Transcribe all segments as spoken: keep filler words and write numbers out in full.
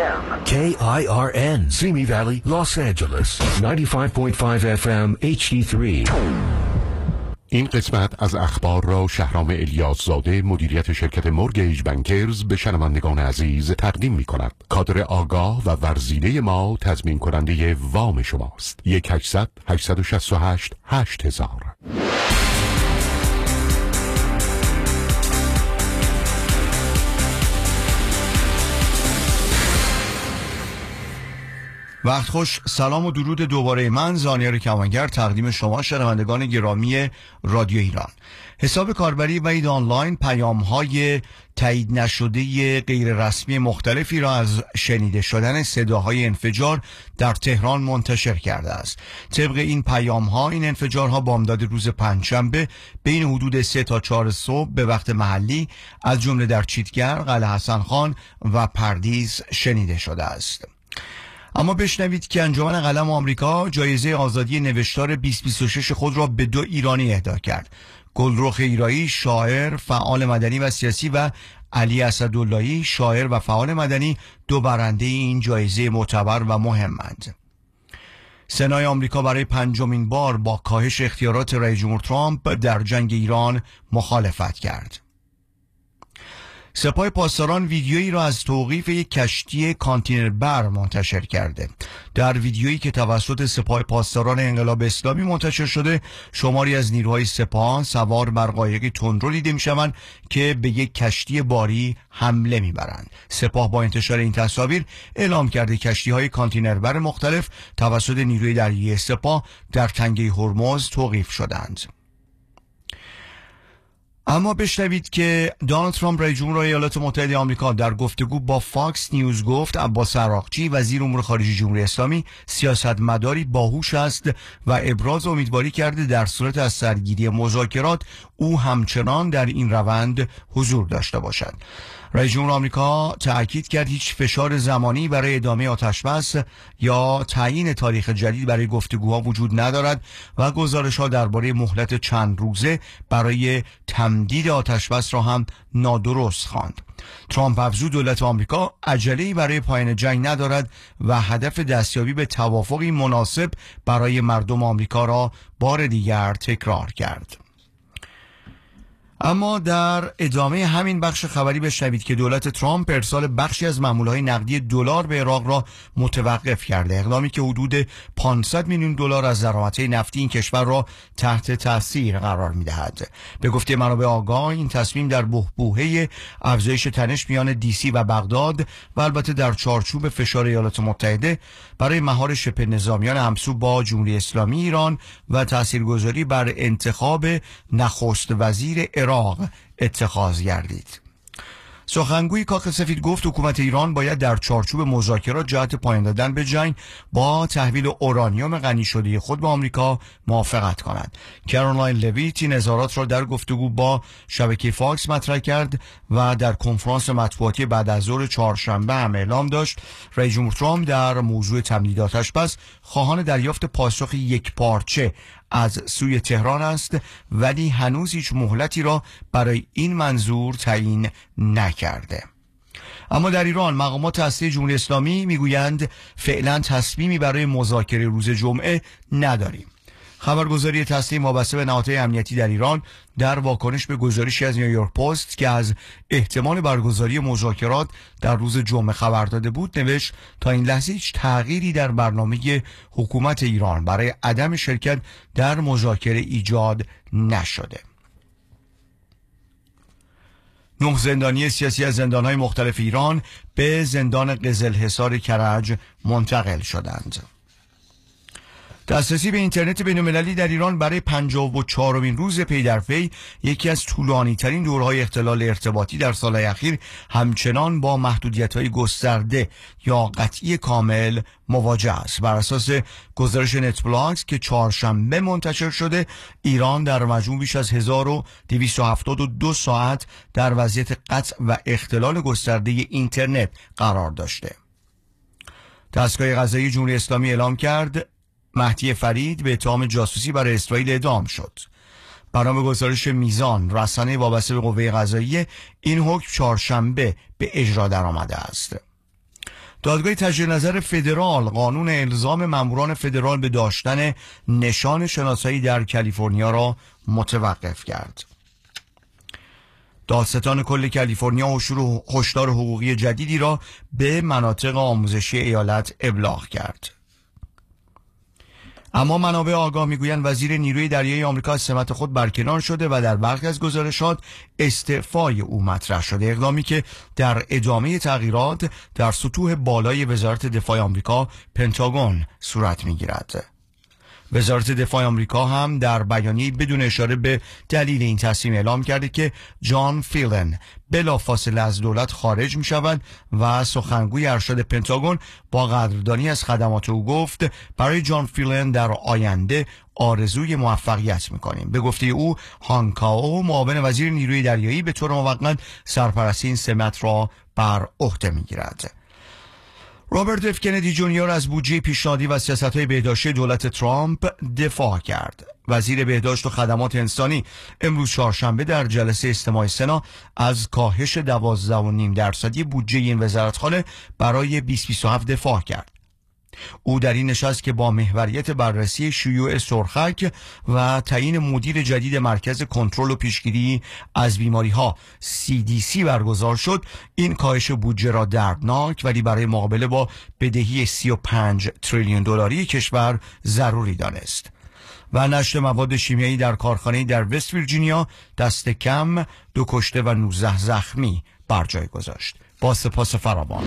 ام K I R N Simi Valley, Los Angeles ninety-five point five F M H D three. این قسمت از اخبار را شهرام الیاس زاده مدیریت شرکت مورگیج بانکرز به شنوندگان عزیز تقدیم می کند. کادر آگاه و ورزیده ما تضمین کننده وام شماست. یک هشتصد هشتصد و شصت و هشت هشت هزار. وقت خوش، سلام و درود دوباره من زانیار کمانگر تقدیم شما شنوندگان گرامی رادیو ایران. حساب کاربری وحید آنلاین پیام‌های تایید نشده غیر رسمی مختلفی را از شنیده شدن صداهای انفجار در تهران منتشر کرده است. طبق این پیام‌ها این انفجارها بامداد روز پنجشنبه بین حدود سه تا چهار صبح به وقت محلی از جمله در چیتگر، قلعه حسن خان و پردیس شنیده شده است. اما بشنوید که انجمن قلم آمریکا جایزه آزادی نوشتار بیست بیست و شش خود را به دو ایرانی اهدا کرد. گلرخ ایرایی، شاعر، فعال مدنی و سیاسی و علی اسداللهی، شاعر و فعال مدنی، دو برنده این جایزه معتبر و مهمند. سنای آمریکا برای پنجمین بار با کاهش اختیارات رئیس جمهور ترامپ در جنگ ایران مخالفت کرد. سپاه پاسداران ویدیویی را از توقیف یک کشتی کانتینر بر منتشر کرده. در ویدیویی که توسط سپاه پاسداران انقلاب اسلامی منتشر شده، شماری از نیروهای سپاه سوار بر قایقی تندرو دیده می‌شوند که به یک کشتی باری حمله می‌برند. سپاه با انتشار این تصاویر اعلام کرده کشتی‌های کانتینر بر مختلف توسط نیروی دریایی سپاه در تنگه هرمز توقیف شدند. اما بشنوید که دونالد ترامپ رئیس جمهور ایالات متحده آمریکا در گفتگو با فاکس نیوز گفت عباس عراقچی وزیر امور خارجه جمهوری اسلامی سیاستمداری باهوش است و ابراز امیدواری کرده در صورت از سرگیری مذاکرات او همچنان در این روند حضور داشته باشد. رئیس جمهور آمریکا تأکید کرد هیچ فشار زمانی برای ادامه آتشبس یا تعیین تاریخ جدید برای گفتگوها وجود ندارد و گزارش‌ها درباره مهلت چند روزه برای تمدید آتشبس را هم نادرست خواند. ترامپ افزود دولت آمریکا عجله‌ای برای پایان جنگ ندارد و هدف دستیابی به توافقی مناسب برای مردم آمریکا را بار دیگر تکرار کرد. اما در ادامه همین بخش خبری بشنوید که دولت ترامپ ارسال بخشی از محموله‌های نقدی دلار به عراق را متوقف کرده، اقدامی که حدود پانصد میلیون دلار از درآمدهای نفتی این کشور را تحت تاثیر قرار می‌دهد. به گفته منابع آگاه این تصمیم در بحبوحه افزایش تنش میان دیسی و بغداد و البته در چارچوب فشار ایالات متحده برای مهار شبه نظامیان همسو با جمهوری اسلامی ایران و تاثیرگذاری بر انتخاب نخست وزیر عراق اتخاذ گردید. سخنگوی کاخ سفید گفت حکومت ایران باید در چارچوب مذاکرات جهت پایان دادن به جنگ با تحویل اورانیوم غنی شده خود به آمریکا موافقت کند. کارولین لویت این اظهارات را در گفتگو با شبکه فاکس مطرح کرد و در کنفرانس مطبوعاتی بعد از ظهر چهارشنبه هم اعلام داشت رئیس جمهور ترامپ در موضوع تمدید آتشبس خواهان دریافت پاسخ یکپارچه از سوی تهران است، ولی هنوز هیچ مهلتی را برای این منظور تعیین نکرده. اما در ایران مقامات هسته جمهوری اسلامی میگویند فعلا تصمیمی برای مذاکره روز جمعه نداریم. خبرگزاری تسلیم وابسته به نهادهای امنیتی در ایران در واکنش به گزارشی از نیویورک پست که از احتمال برگزاری مذاکرات در روز جمعه خبر داده بود نوشت تا این لحظه هیچ تغییری در برنامه حکومت ایران برای عدم شرکت در مذاکره ایجاد نشده. نه زندانی سیاسی از زندان‌های مختلف ایران به زندان قزلحصار کرج منتقل شدند. دسترسی به اینترنت بین‌المللی در ایران برای پنجاه و چهارمین روز پی در پی یکی از طولانی‌ترین دورهای اختلال ارتباطی در سال‌های اخیر همچنان با محدودیت‌های گسترده یا قطعی کامل مواجه است. بر اساس گزارش نتبلاکس که چهارشنبه منتشر شده، ایران در مجموع بیش از هزار و دویست و هفتاد و دو ساعت در وضعیت قطع و اختلال گسترده اینترنت قرار داشته. دستگاه قضایی جمهوری اسلامی اعلام کرد مهدی فرید به اتهام جاسوسی برای اسرائیل اعدام شد. بنا به گزارش میزان رسانه وابسته به قوه قضاییه این حکم چهارشنبه به اجرا درآمده است. دادگاه تجدید نظر فدرال قانون الزام ماموران فدرال به داشتن نشان شناسایی در کالیفرنیا را متوقف کرد. دادستان کل کالیفرنیا هشدار حقوقی جدیدی را به مناطق آموزشی ایالت ابلاغ کرد. اما منابع آگاه میگویند وزیر نیروی دریایی آمریکا از سمت خود برکنار شده و در برخی از گزارشات استعفای او مطرح شده، اقدامی که در ادامه تغییرات در سطوح بالای وزارت دفاع آمریکا پنتاگون صورت میگیرد. وزارت دفاع آمریکا هم در بیانیه بدون اشاره به دلیل این تصمیم اعلام کرده که جان فیلن بلافاصله از دولت خارج می شود و سخنگوی ارشد پنتاگون با قدردانی از خدمات او گفت برای جان فیلن در آینده آرزوی موفقیت می کنیم. به گفته او هانکاو معاون وزیر نیروی دریایی به طور موقت سرپرستی این سمت را بر عهده می گیرد. رابرت اف کندی جونیور از بودجه پیشنهادی و سیاست‌های بهداشتی دولت ترامپ دفاع کرد. وزیر بهداشت و خدمات انسانی امروز چهارشنبه در جلسه استماع سنا از کاهش دوازده و نیم درصدی بودجه این وزارتخانه برای بیست بیست و هفت دفاع کرد. او در این نشست که با محوریت بررسی شیوع سرخک و تعیین مدیر جدید مرکز کنترل و پیشگیری از بیماری‌ها سی دی سی برگزار شد، این کاهش بودجه را دردناک ولی برای مقابله با بدهی سی و پنج تریلیون دلاری کشور ضروری دانست. و نشر مواد شیمیایی در کارخانه‌ای در وست ویرجینیا دست کم دو کشته و نوزده زخمی بر جای گذاشت. با سپاس فراوان.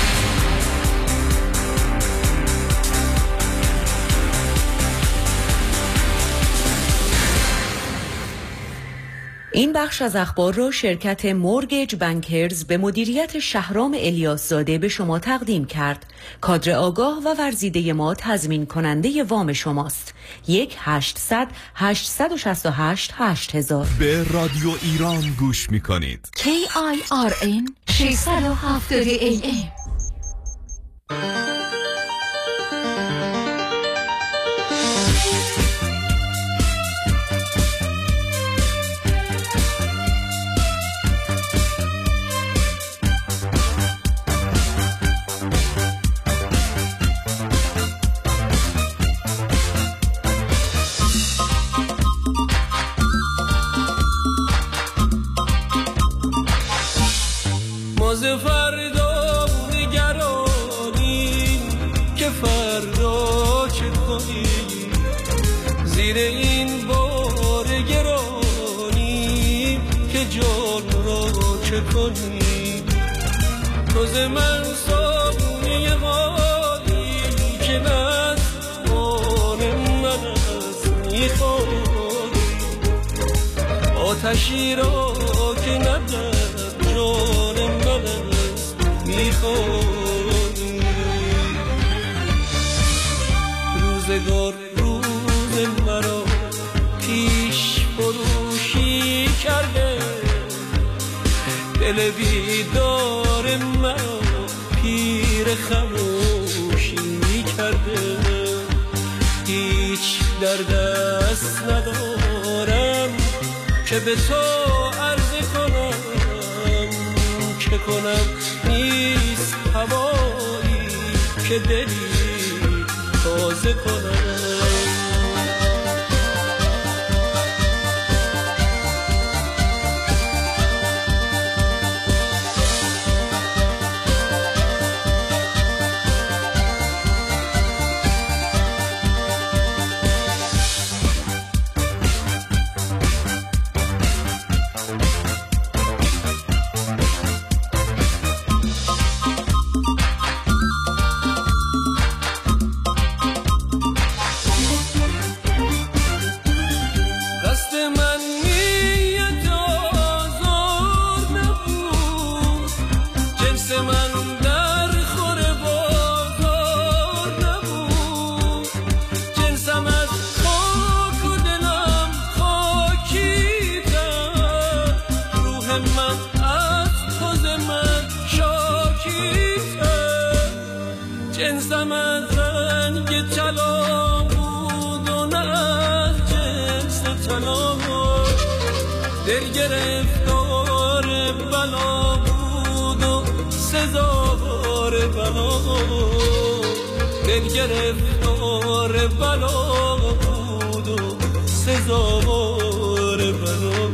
این بخش از اخبار را شرکت مورگیج بانکرز به مدیریت شهرام الیاس زاده به شما تقدیم کرد. کادر آگاه و ورزیده ما تضمین کننده وام شماست. یک هشتصد هشتصد و شصت و هشت هشت هزار. به رادیو ایران گوش می کنید. کی آی آر ان ششصد و هفتاد ای ام. فردا نگرانیم که فردا چه کنیم، زیر این بار گرانیم که جان را چه کنیم. روز من سامی غالی که نزمان من از میخوانیم، آتشی را که ندر جان من است میخوانیم. روزگار روز مرا پیش فروشی کرده، دل بیدار مرا پیر خموشی کرده. هیچ در دست ندارم که به تو عرض کنم، چه کنم نیست هوایی که دلی تازه کنم. جنسم از رنگ طلا بود و نه از جنس طلا، دل گرفتار بلا بود و سزاوار بلا. گرفتار بلا بود و سزاوار بلا.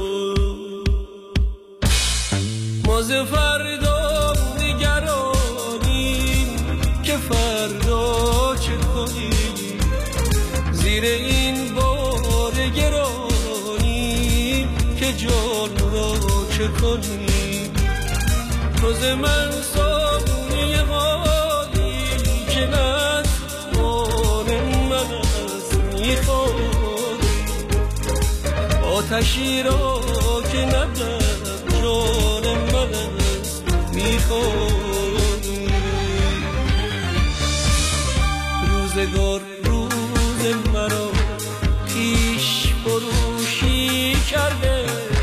ما ز فردا نگرانیم که فردا چه کنیم، زیر این بار گرانی که جان را چه کنیم. روز من صابونه غالی که نتوان من از میخواد، آتشی را که ندم جان من از میخواد. روزگار روز مرا پیش فروشی کرده،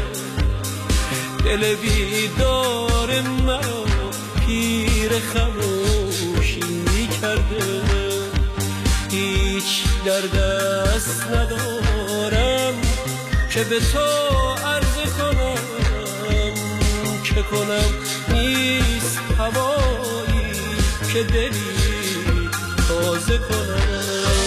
دل بیدار مرا پیر خموشی کرده. هیچ در دست ندارم که به تو عرض کنم، چه کنم نیست هوایی که دلی تازه کنم.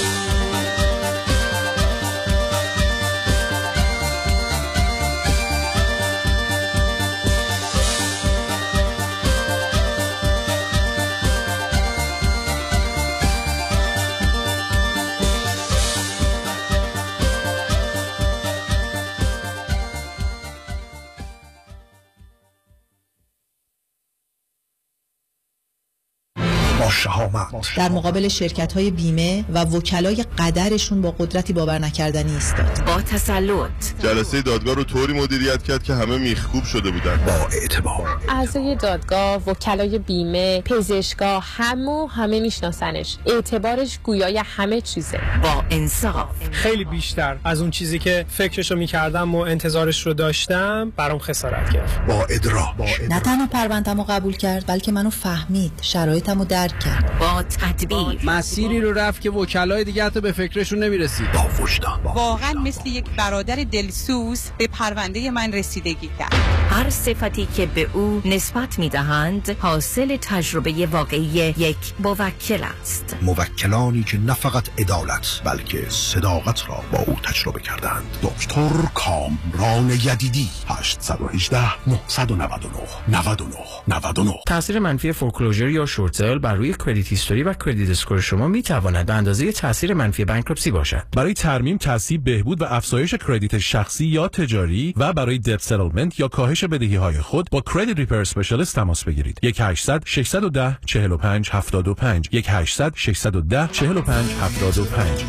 در مقابل شرکت‌های بیمه و وکلای قدرشون با قدرتی باور نکردنی ایستاد. با تسلط جلسه دادگاه رو طوری مدیریت کرد که همه میخکوب شده بودن. با اعتبار اعضای دادگاه، وکلای بیمه، پزشکا، همو همه میشناسنش. اعتبارش گویای همه چیزه. با انصاف، خیلی بیشتر از اون چیزی که فکرشو میکردم و انتظارش رو داشتم برام خسارت گرفت. با ادراک، نه تنها پرونده‌مو قبول کرد بلکه منو فهمید، شرایطمو درک کرد. با تدبیر، مسیری رو رفت که وکلای دیگه حتی به فکرشون نمیرسید. با وجدان، واقعا مثل یک برادر دلسوز به پرونده من رسیدگی کرد. هر صفتی که به او نسبت میدهند حاصل تجربه واقعی یک موکل است. موکلانی که نه فقط عدالت بلکه صداقت را با او تجربه کردند. دکتر کامران یدیدی. هشت یک هشت نه نه نه نه نه نه نه. تاثیر منفی فورکلوزر یا شورت سیل بر روی کردیت هیستوری و کردیت اسکور شما میتواند به اندازه تاثیر منفی بانکرپسی باشد. برای ترمیم، تصحیح، بهبود و افزایش کردیت شخصی یا تجاری و برای دب ستلمنت یا کاهش بدهی‌های خود با کردیت ریپر اسپشیالیست تماس بگیرید. یک هشتصد ششصد و ده چهل و پنج هفتاد و پنج یک هشتصد ششصد و ده چهل و پنج هفتاد و پنج.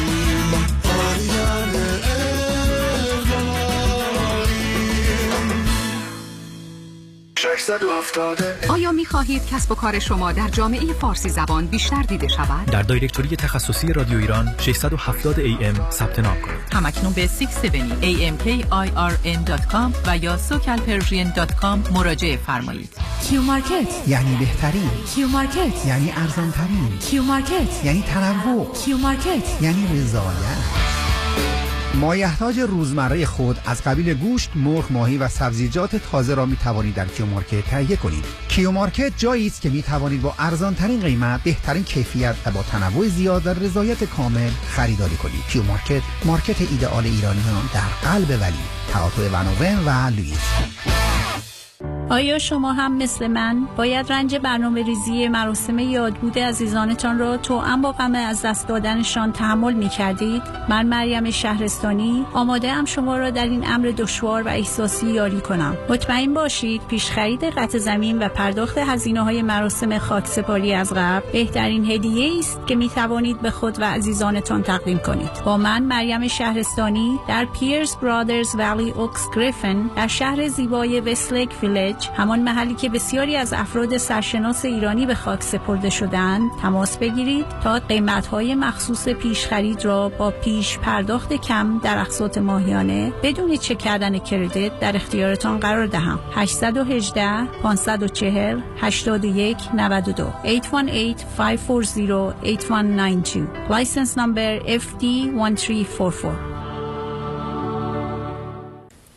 آیا می خواهید کسب و کار شما در جامعه فارسی زبان بیشتر دیده شود؟ در دایرکتوری تخصصی رادیو ایران ششصد و هفتاد ای ام ثبت نام کنید. همکنون به ششصد و هفتاد ای ام کی آی آر ان دات کام و یا سوکل پرژین دات کام مراجعه فرمایید. کیو مارکت یعنی بهترین، کیو مارکت یعنی ارزان ترین، کیو مارکت یعنی تنوع، کیو مارکت یعنی رضایت. مایحتاج روزمره خود از قبیل گوشت، مرغ، ماهی و سبزیجات تازه را می توانید در کیو مارکت تهیه کنید. کیو مارکت جایی است که می توانید با ارزان ترین قیمت، بهترین کیفیت و با تنوع زیاد و رضایت کامل خریداری کنید. کیو مارکت، مارکت ایدئال ایرانیان در قلب ولی، تئاتر ونوون و لوئیس. آیا شما هم مثل من باید رنج برنامه ریزی مراسم یادبود عزیزانتان را توأم با غم از دست دادنشان تحمل می کردید؟ من مریم شهرستانی آماده ام شما را در این امر دشوار و احساسی یاری کنم. مطمئن باشید پیش خرید قطع زمین و پرداخت هزینه های مراسم خاکسپاری از قبل بهترین هدیه است که می توانید به خود و عزیزانتان تقدیم کنید. با من مریم شهرستانی در پیرز برادرز ولی اوکس گریفن در شهر زیبای وستلیک ویلج، همان محلی که بسیاری از افراد سرشناس ایرانی به خاک سپرده شدند، تماس بگیرید تا قیمت‌های مخصوص پیش خرید را با پیش پرداخت کم در اقساط ماهیانه بدون چک کردن کردیت در اختیارتان قرار دهم. هشت یک هشت پانصد و چهل هشتاد و یک نود و دو هشت یک هشت پنج چهار صفر هشت یک نه دو License number اف دی یک سه چهار چهار.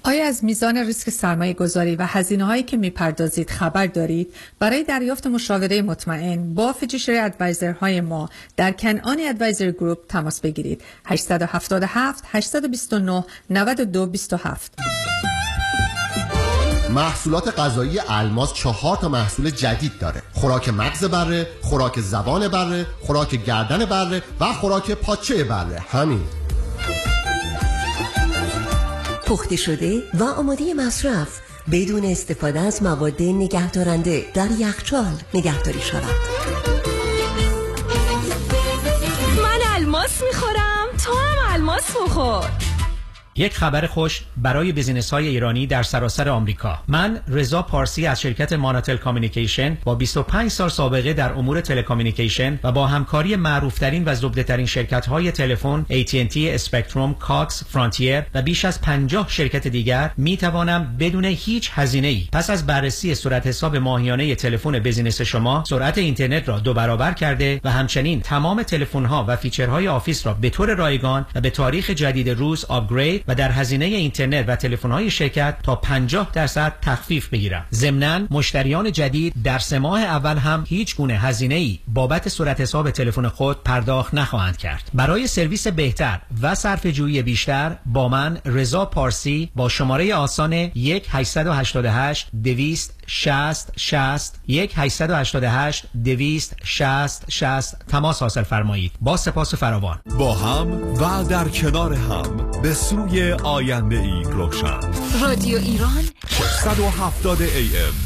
آیا از میزان ریسک سرمایه گذاری و هزینه هایی که میپردازید خبر دارید؟ برای دریافت مشاوره مطمئن با فیژیشری ادوایزر های ما در کنعانی ادوایزر گروپ تماس بگیرید. هشت هفت هفت، هشت دو نه، نه دو دو هفت. محصولات غذایی الماس چهار تا محصول جدید داره: خوراک مغز بره، خوراک زبان بره، خوراک گردن بره و خوراک پاچه بره. همین. پخته شده و آماده مصرف بدون استفاده از مواد نگهدارنده در یخچال نگهداری شود. من الماس میخورم، تو هم الماس بخور. یک خبر خوش برای بیزینس‌های ایرانی در سراسر آمریکا. من رضا پارسی از شرکت ماناتل کامیونیکیشن با بیست و پنج سال سابقه در امور تلکامیونیکیشن و با همکاری معروف‌ترین و زبده‌ترین شرکت‌های تلفن ای تی ان تی، اسپکتروم، کاکس، فرانتیر و بیش از پنجاه شرکت دیگر می‌توانم بدون هیچ هزینه‌ای پس از بررسی صورت حساب ماهیانه تلفن بیزینس شما سرعت اینترنت را دو برابر کرده و همچنین تمام تلفن‌ها و فیچرهای آفیس را به طور رایگان و به تاریخ جدید روز آپگرید و در هزینه اینترنت و تلفن‌های شرکت تا پنجاه درصد تخفیف بگیرم. ضمناً مشتریان جدید در سه ماه اول هم هیچ گونه هزینه‌ای بابت صورت حساب تلفن خود پرداخت نخواهند کرد. برای سرویس بهتر و صرفه‌جویی بیشتر با من رضا پارسی با شماره آسان یک هشت هشت هشت، دویست شصت شصت یک هشت هشت هشت، دویست شصت شصت تماس حاصل فرمایید. با سپاس فراوان. با هم و در کنار هم به سوی آینده ای روشن. رادیو ایران ششصد و هفتاد ای ام.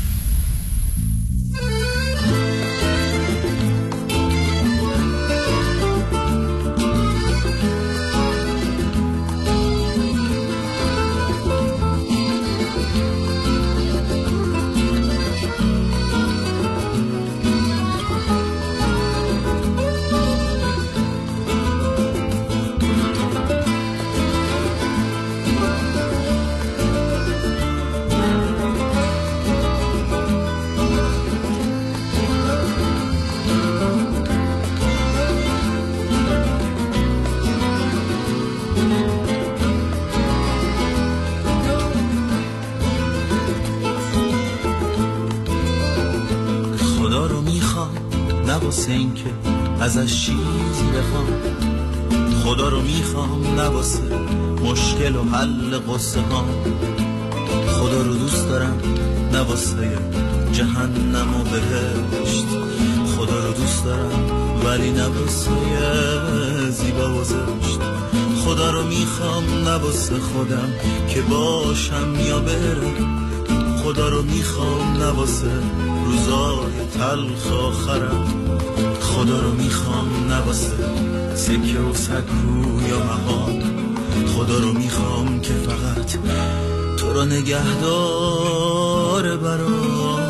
اینکه ازش چیزی بخوام، خدا رو میخوام نواسه مشکل و حل قصه ها، خدا رو دوست دارم نواسه جهنم و بهشت، خدا رو دوست دارم ولی نواسه زیبا و زشت، خدا رو میخوام نواسه خودم که باشم یا برم، خدا رو میخوام نواسه روزای تلخ آخرم، خدا رو میخوام نواسه سکه و سکو یا مهان، خدا رو میخوام که فقط تو رو نگهدار برام.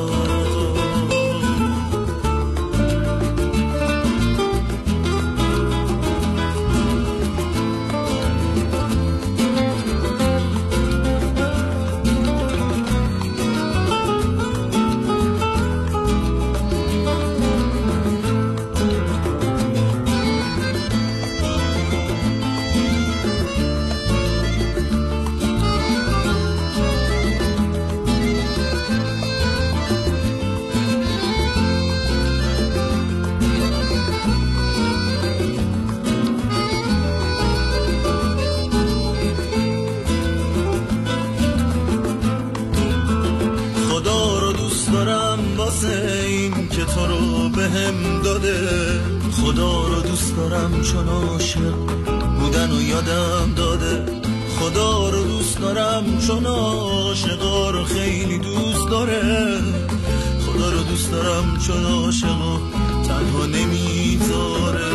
خدا رو دوست دارم چون عاشق بودن و یادم داده، خدا رو دوست دارم چون عاشقا رو خیلی دوست داره، خدا رو دوست دارم چون عاشقا تنها نمیذاره.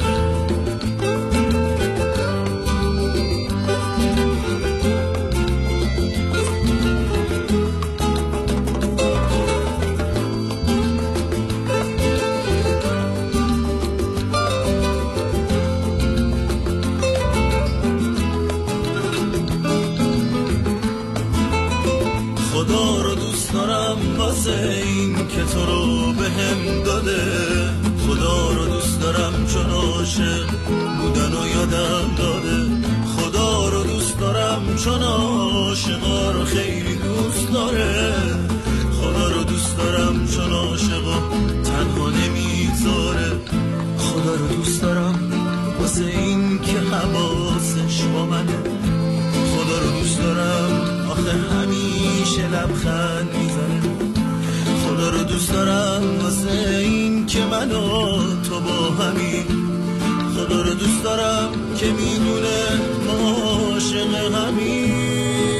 این که تو رو به هم داده، خدا رو دوست دارم چون عاشق بودن و یادم داده، خدا رو دوست دارم دارم چون عاشقا رو خیلی دوست داره. خدا رو دوست دارم چون عاشقا تنها نمیذاره. خدا رو دوست دارم واسه این که حواسش با منه. خدا رو دوست دارم آخه همیشه لبخند میزنه. خدا رو دوست دارم واسه این که من و تو با همین. خدا رو دوست دارم که میدونه ما عاشق همین.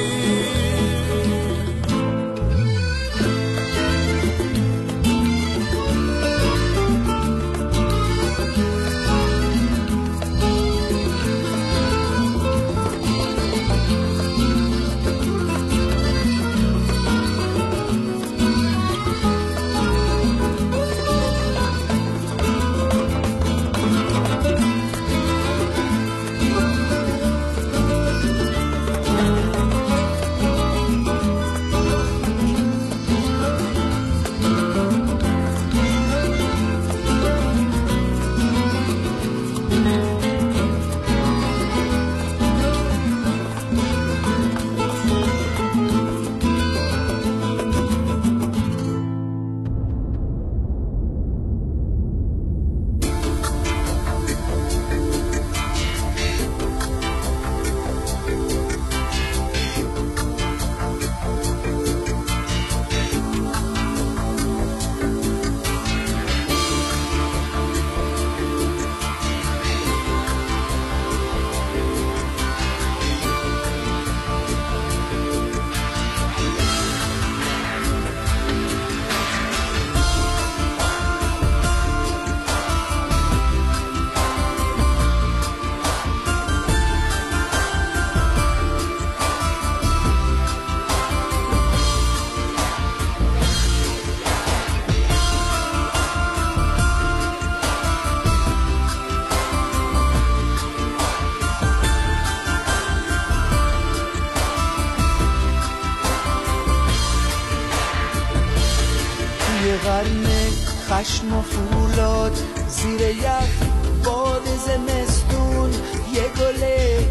خشم و فولاد زیر یخ باد زمستون، یه گل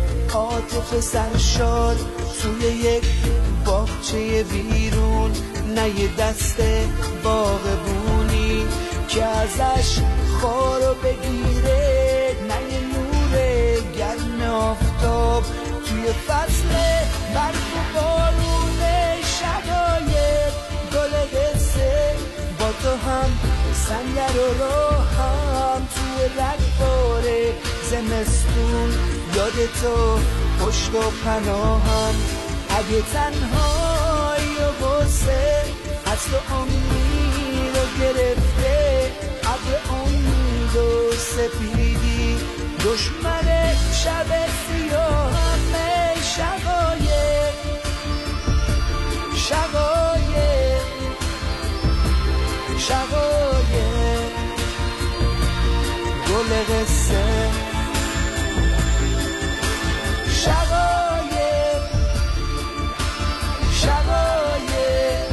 عاطف سرشار توی یک باغچه ویرون، نه یه دست باغبونی که ازش خارو بگیره، نه یه نور گرم آفتاب توی فصل برف و بارون، شقایق گل قصه با تو هم سنگر و راهم توی رگبار زمستون، یاد تو پشت و پناهم، اگه تنهایی و غصه از تو امید رو گرفته، ابر امید و سپیدی دشمن شب سیاهم، شقایق شقایق شقایق گل قصه، شقایق شقایق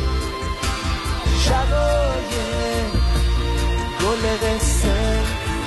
شقایق گل قصه.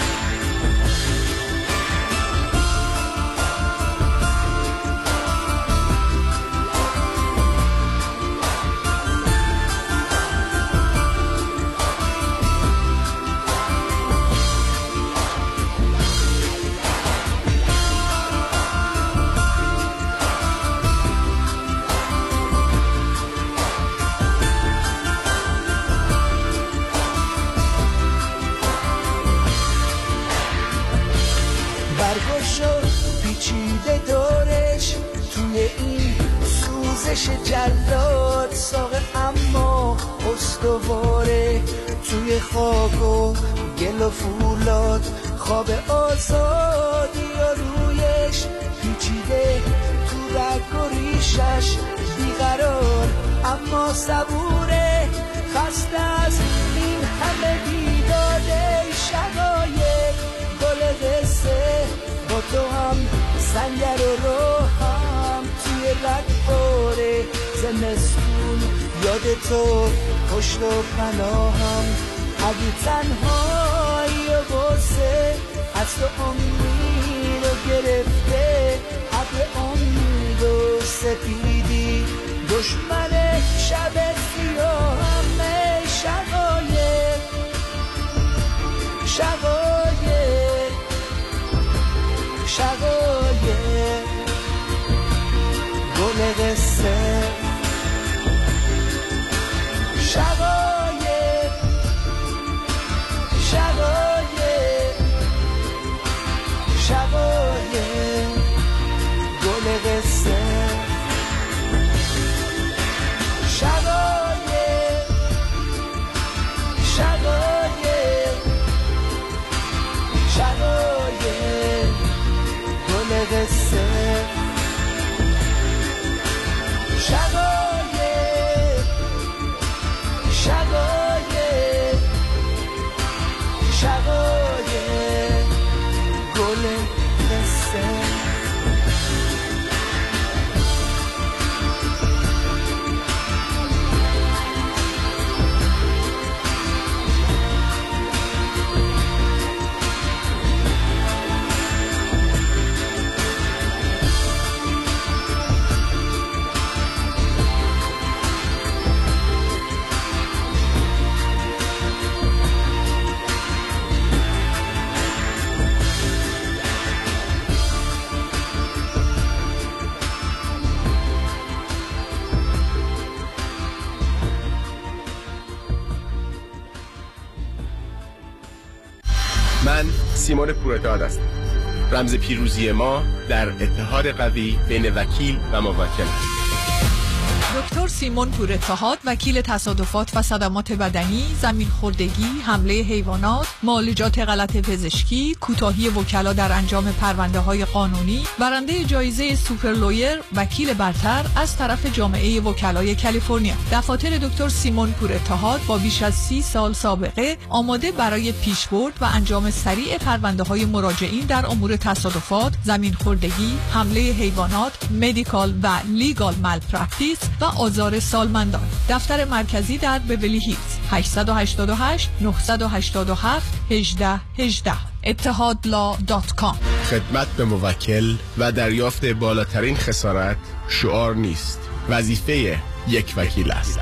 پیچیده دورش توی این سوزش جلاد، ساقه اما استواره توی خاک و گل و فولاد، خواب آزادی و رویش پیچیده تو رگ و ریشش، بیقرار اما صبوره، خسته از این همه بیداده، شقایق گل قصه با تو هم سنگر و روحم توی رگبار زمستون، یاد تو پشت و پناهم، اگه تنهایی و غصه از تو امید رو گرفته، ابر امید سفید و سپیدی دشمن شب سیاهم شقایق شقایق شقایق گل قصه شقایق شقایق شقایق گل قصه شقایق شقایق شقایق گل قصه شقایق شقایق شقایق گل قصه. من سیمون پورتاد هستم. رمز پیروزی ما در اتحاد قوی بین وکیل و موکل. دکتر سیمون پورتاد، وکیل تصادفات و صدمات بدنی، زمین خوردگی، حمله حیوانات، معالجات غلط پزشکی، کوتاهی وکلا در انجام پرونده های قانونی، برنده جایزه سوپر لویر، وکیل برتر از طرف جامعه وکلای کالیفرنیا. دفاتر دکتر سیمون پورتاد با بیش از سی سال سابقه آماده برای پیشبرد و انجام سریع پرونده های مراجعین در امور تصادفات، زمین خوردگی، حمله حیوانات، مدیکال و لیگال مالپرکتیس و آزار سالمندان. دفتر مرکزی در بیولی هیلز. هشت هشت هشت نه هشت هفت یک هشت یک هشت اتحاد لا دات کام. خدمت به موکل و دریافت بالاترین خسارت شعار نیست، وظیفه یک وکیل است.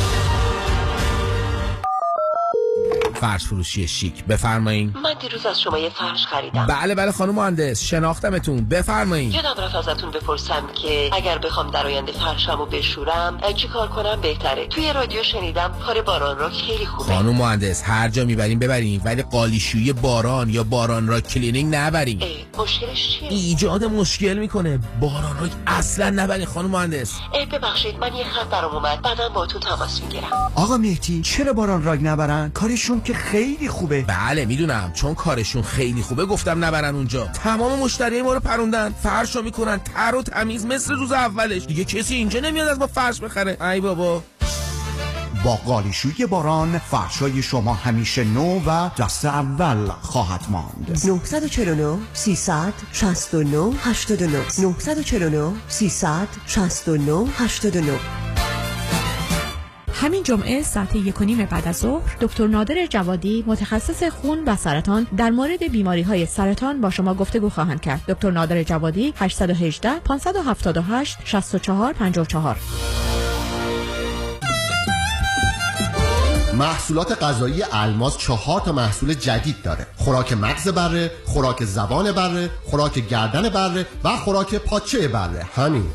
فرش فروشی شیک، بفرمایید. من دیروز از شما یه فرش خریدم. بله بله خانم مهندس، شناختمتون، بفرمایید. یادم رفت ازتون بپرسم که اگر بخوام در آینده فرشمو بشورم چی کار کنم بهتره؟ توی رادیو شنیدم کار باران راک خیلی خوبه. خانم مهندس، هر جا میبرین ببرین، ولی قالیشویی باران یا باران راک کلینینگ نبرین. مشکلش چیه؟ ایجاد مشکل میکنه. باران راک اصلا نبرین خانم مهندس. ای ببخشید، من یه خط برام اومد، بعداً باهاتون تماس میگیرم. آقا مهدی، چرا باران راک نبرن؟ کارشون که خیلی خوبه. بله میدونم، چون کارشون خیلی خوبه گفتم نبرن اونجا. تمام مشتری ما رو پروندن، فرشو میکنن تر و تمیز مثل روز اولش. دیگه کسی اینجا نمیاد از ما فرش بخره. ای بابا. با قالیشویی باران فرشای شما همیشه نو و دست اول خواهد ماند. نه چهار نه سیصد شصت و نه هشتاد و نه نه چهار نه سیصد شصت و نه هشتاد و نه. همین جمعه ساعت یک و نیم بعد از ظهر دکتر نادر جوادی، متخصص خون و سرطان، در مورد بیماری‌های سرطان با شما گفتگو خواهند کرد. دکتر نادر جوادی هشت یک هشت پنج هفت هشت شصت و چهار پنجاه و چهار. محصولات غذایی الماس چهار تا محصول جدید داره. خوراک مغز بره، خوراک زبان بره، خوراک گردن بره و خوراک پاچه بره. همین.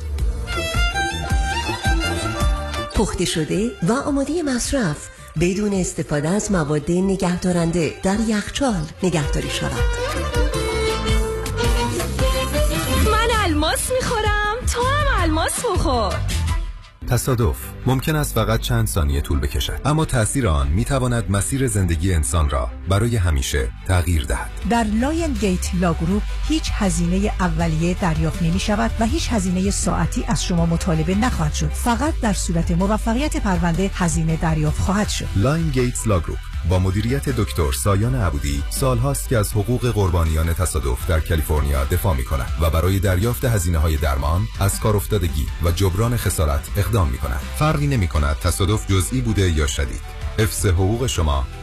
پخته شده و آماده مصرف بدون استفاده از مواد نگهدارنده در یخچال نگهداری شود. من الماس میخورم، تو هم الماس بخور. تصادف ممکن است فقط چند ثانیه طول بکشد، اما تأثیر آن میتواند مسیر زندگی انسان را برای همیشه تغییر دهد. در لاین گیت لا گروپ هیچ هزینه اولیه دریافت نمی شود و هیچ هزینه ساعتی از شما مطالبه نخواهد شد. فقط در صورت موفقیت پرونده هزینه دریافت خواهد شد. لاین گیت لا گروپ با مدیریت دکتر سایان عبودی سالهاست که از حقوق قربانیان تصادف در کالیفرنیا دفاع می‌کند و برای دریافت هزینه‌های درمان، از کار افتادگی و جبران خسارت اقدام می‌کند. فرقی نمی‌کند تصادف جزئی بوده یا شدید. حفظ حقوق شما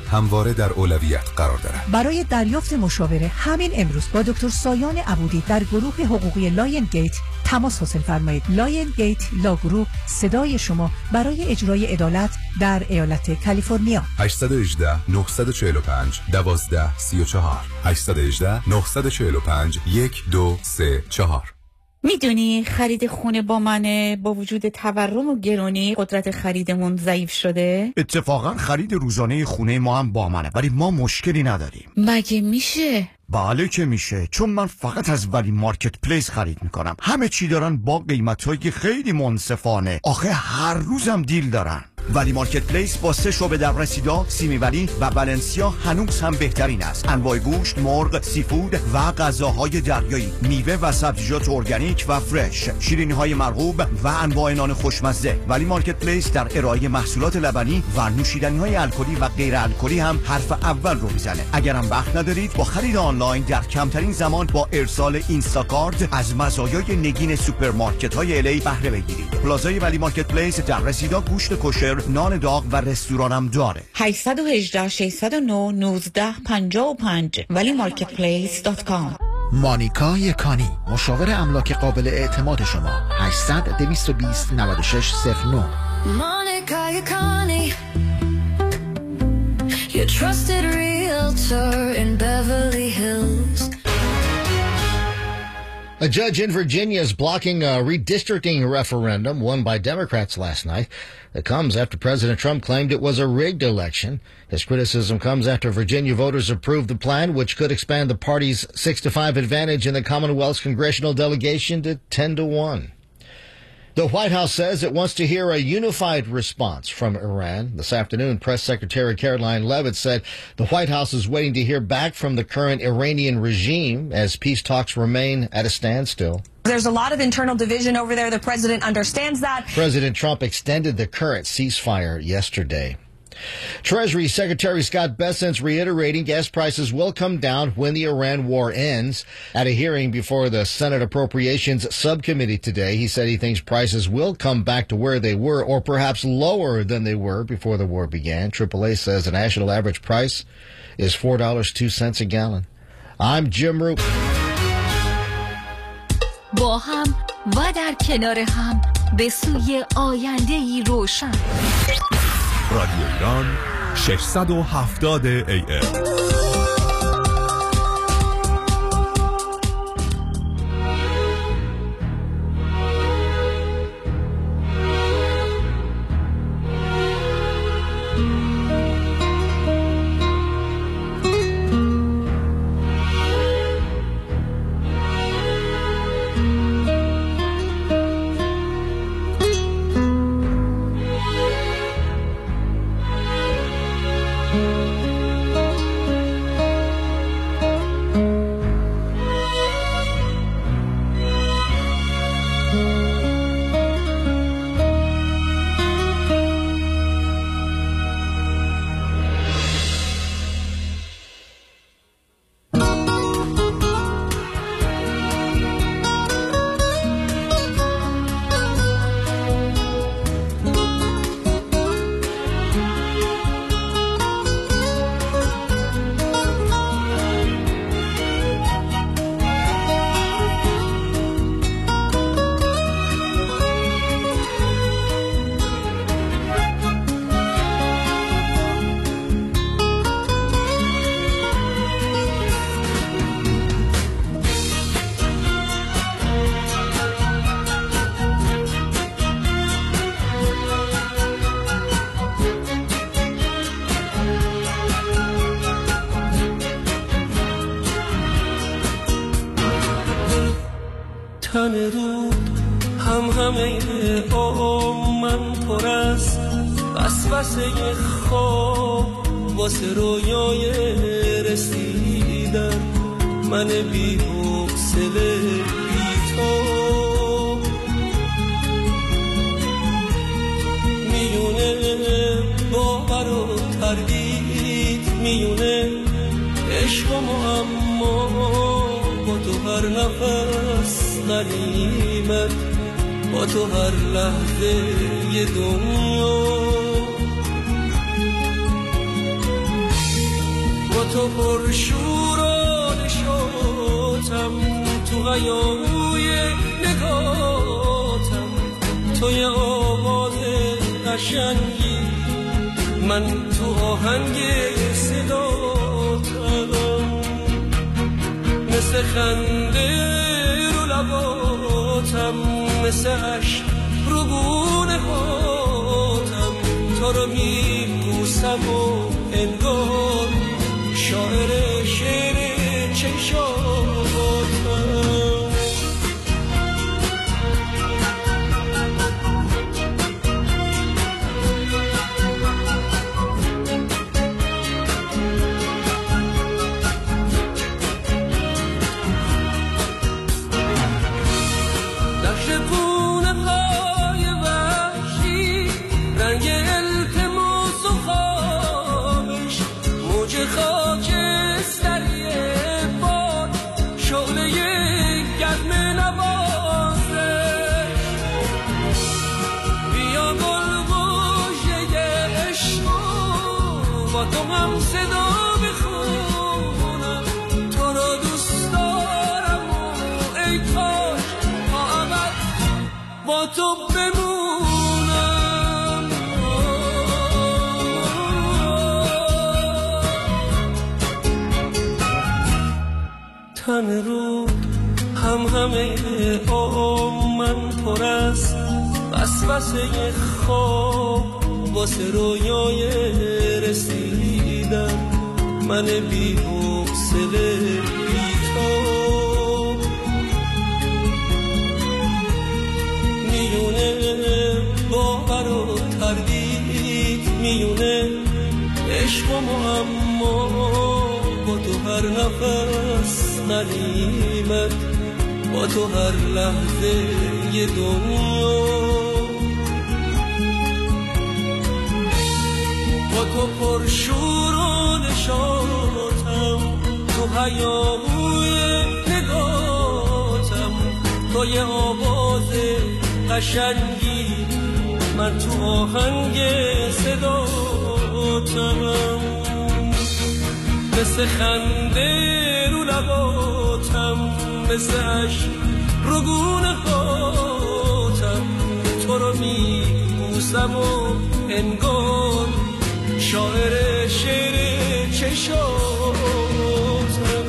همواره در اولویت قرار دارد. برای دریافت مشاوره همین امروز با دکتر سایان عبودی در گروه حقوقی لاین گیت تماس حاصل فرمایید. لاین گیت لاگروپ، صدای شما برای اجرای عدالت در ایالت کالیفرنیا. هشت یک هشت نه چهار پنج یک دو سه چهار هشت یک هشت نه چهار پنج یک دو سه چهار. میدونی خرید خونه با منه با وجود تورم و گرونی قدرت خریدمون ضعیف شده؟ اتفاقا خرید روزانه خونه ما هم با منه ولی ما مشکلی نداریم. مگه میشه؟ بله که میشه، چون من فقط از ولی مارکت پلیس خرید میکنم. همه چی دارن با قیمتایی خیلی منصفانه. آخه هر روزم دیل دارن. ولی مارکت پلیس با سه شعبه در رسیدا، سیمی ولی و ولنسیا هنوز هم بهترین است. انواع گوشت، مرغ، سیفود و غذاهای دریایی، میوه و سبزیجات ارگانیک و فرش، شیرینی‌های مرغوب و انواع نان خوشمزه. ولی مارکت پلیس در ارائه محصولات لبنی و نوشیدنی‌های الکلی و غیر الکلی هم حرف اول رو میزنه. اگرم وقت ندارید با خرید آنلاین در کمترین زمان با ارسال اینستاکارت از مزایای نگین سوپرمارکت‌های الی بهره بگیرید. پلازای ولی مارکت پلیس در رسیدا گوشت کوشر، نان داغ و رستورانم داره. هشت یک هشت شش صفر نه نه پنج پنج ولی مارکت پلیس دات کام. مانیکا یکانی، مشاور املاک قابل اعتماد شما. هشتصد دویست و بیست نود و شش صفر نه. Monica Yukani, your trusted realtor in Beverly Hills. A judge in Virginia is blocking a redistricting referendum won by Democrats last night. It comes after President Trump claimed it was a rigged election. His criticism comes after Virginia voters approved the plan, which could expand the party's six to five advantage in the Commonwealth's congressional delegation to ten to one. The White House says it wants to hear a unified response from Iran. This afternoon, Press Secretary Caroline Leavitt said the White House is waiting to hear back from the current Iranian regime as peace talks remain at a standstill. There's a lot of internal division over there. The president understands that. President Trump extended the current ceasefire yesterday. Treasury Secretary Scott Bessent's reiterating gas prices will come down when the Iran war ends. At a hearing before the Senate Appropriations Subcommittee today, he said he thinks prices will come back to where they were or perhaps lower than they were before the war began. triple A says the national average price is four dollars and two cents a gallon. I'm Jim Roop. با هم و در کنار هم به سوی آینده‌ای روشن. رادیو ایران ششصد و هفتاد ای ام. تن رود هم همه آم من پر از وسوسه خواب واسه رویای رسیدن من بی حوصله بی تو میونه باور و تردید میونه عشق و معما با تو هر نفس غنیمت با تو هر لحظه یه دنیا پرشور و نشاتم، تو هیاهوی نگاتم، توی آواز قشنگی، من تو آهنگ صداتم، مثل خنده رو لباتم، مثل عشق رو گونه هاتم، تو رو میبوسم و انگار شاعر شعر چشاتم. تو بمونم، تن رو هم همه آم من پر از وسوسه خواب، واسه رویای رسیدن من بی حوصله بی‌تاب، میونه باور و تردید، میونه عشق و معما، با تو هر نفس غنیمت، با تو هر لحظه یه دنیا، با تو پرشور و نشاتم، تو هیاهوی نگاتم، تو یه آواز قشنگی، من تو آهنگ صداتم، مثل خنده رو لباتم، مثل عشق رو گونه هاتم، تو رو میبوسم و انگار شاعر شعر چشاتم.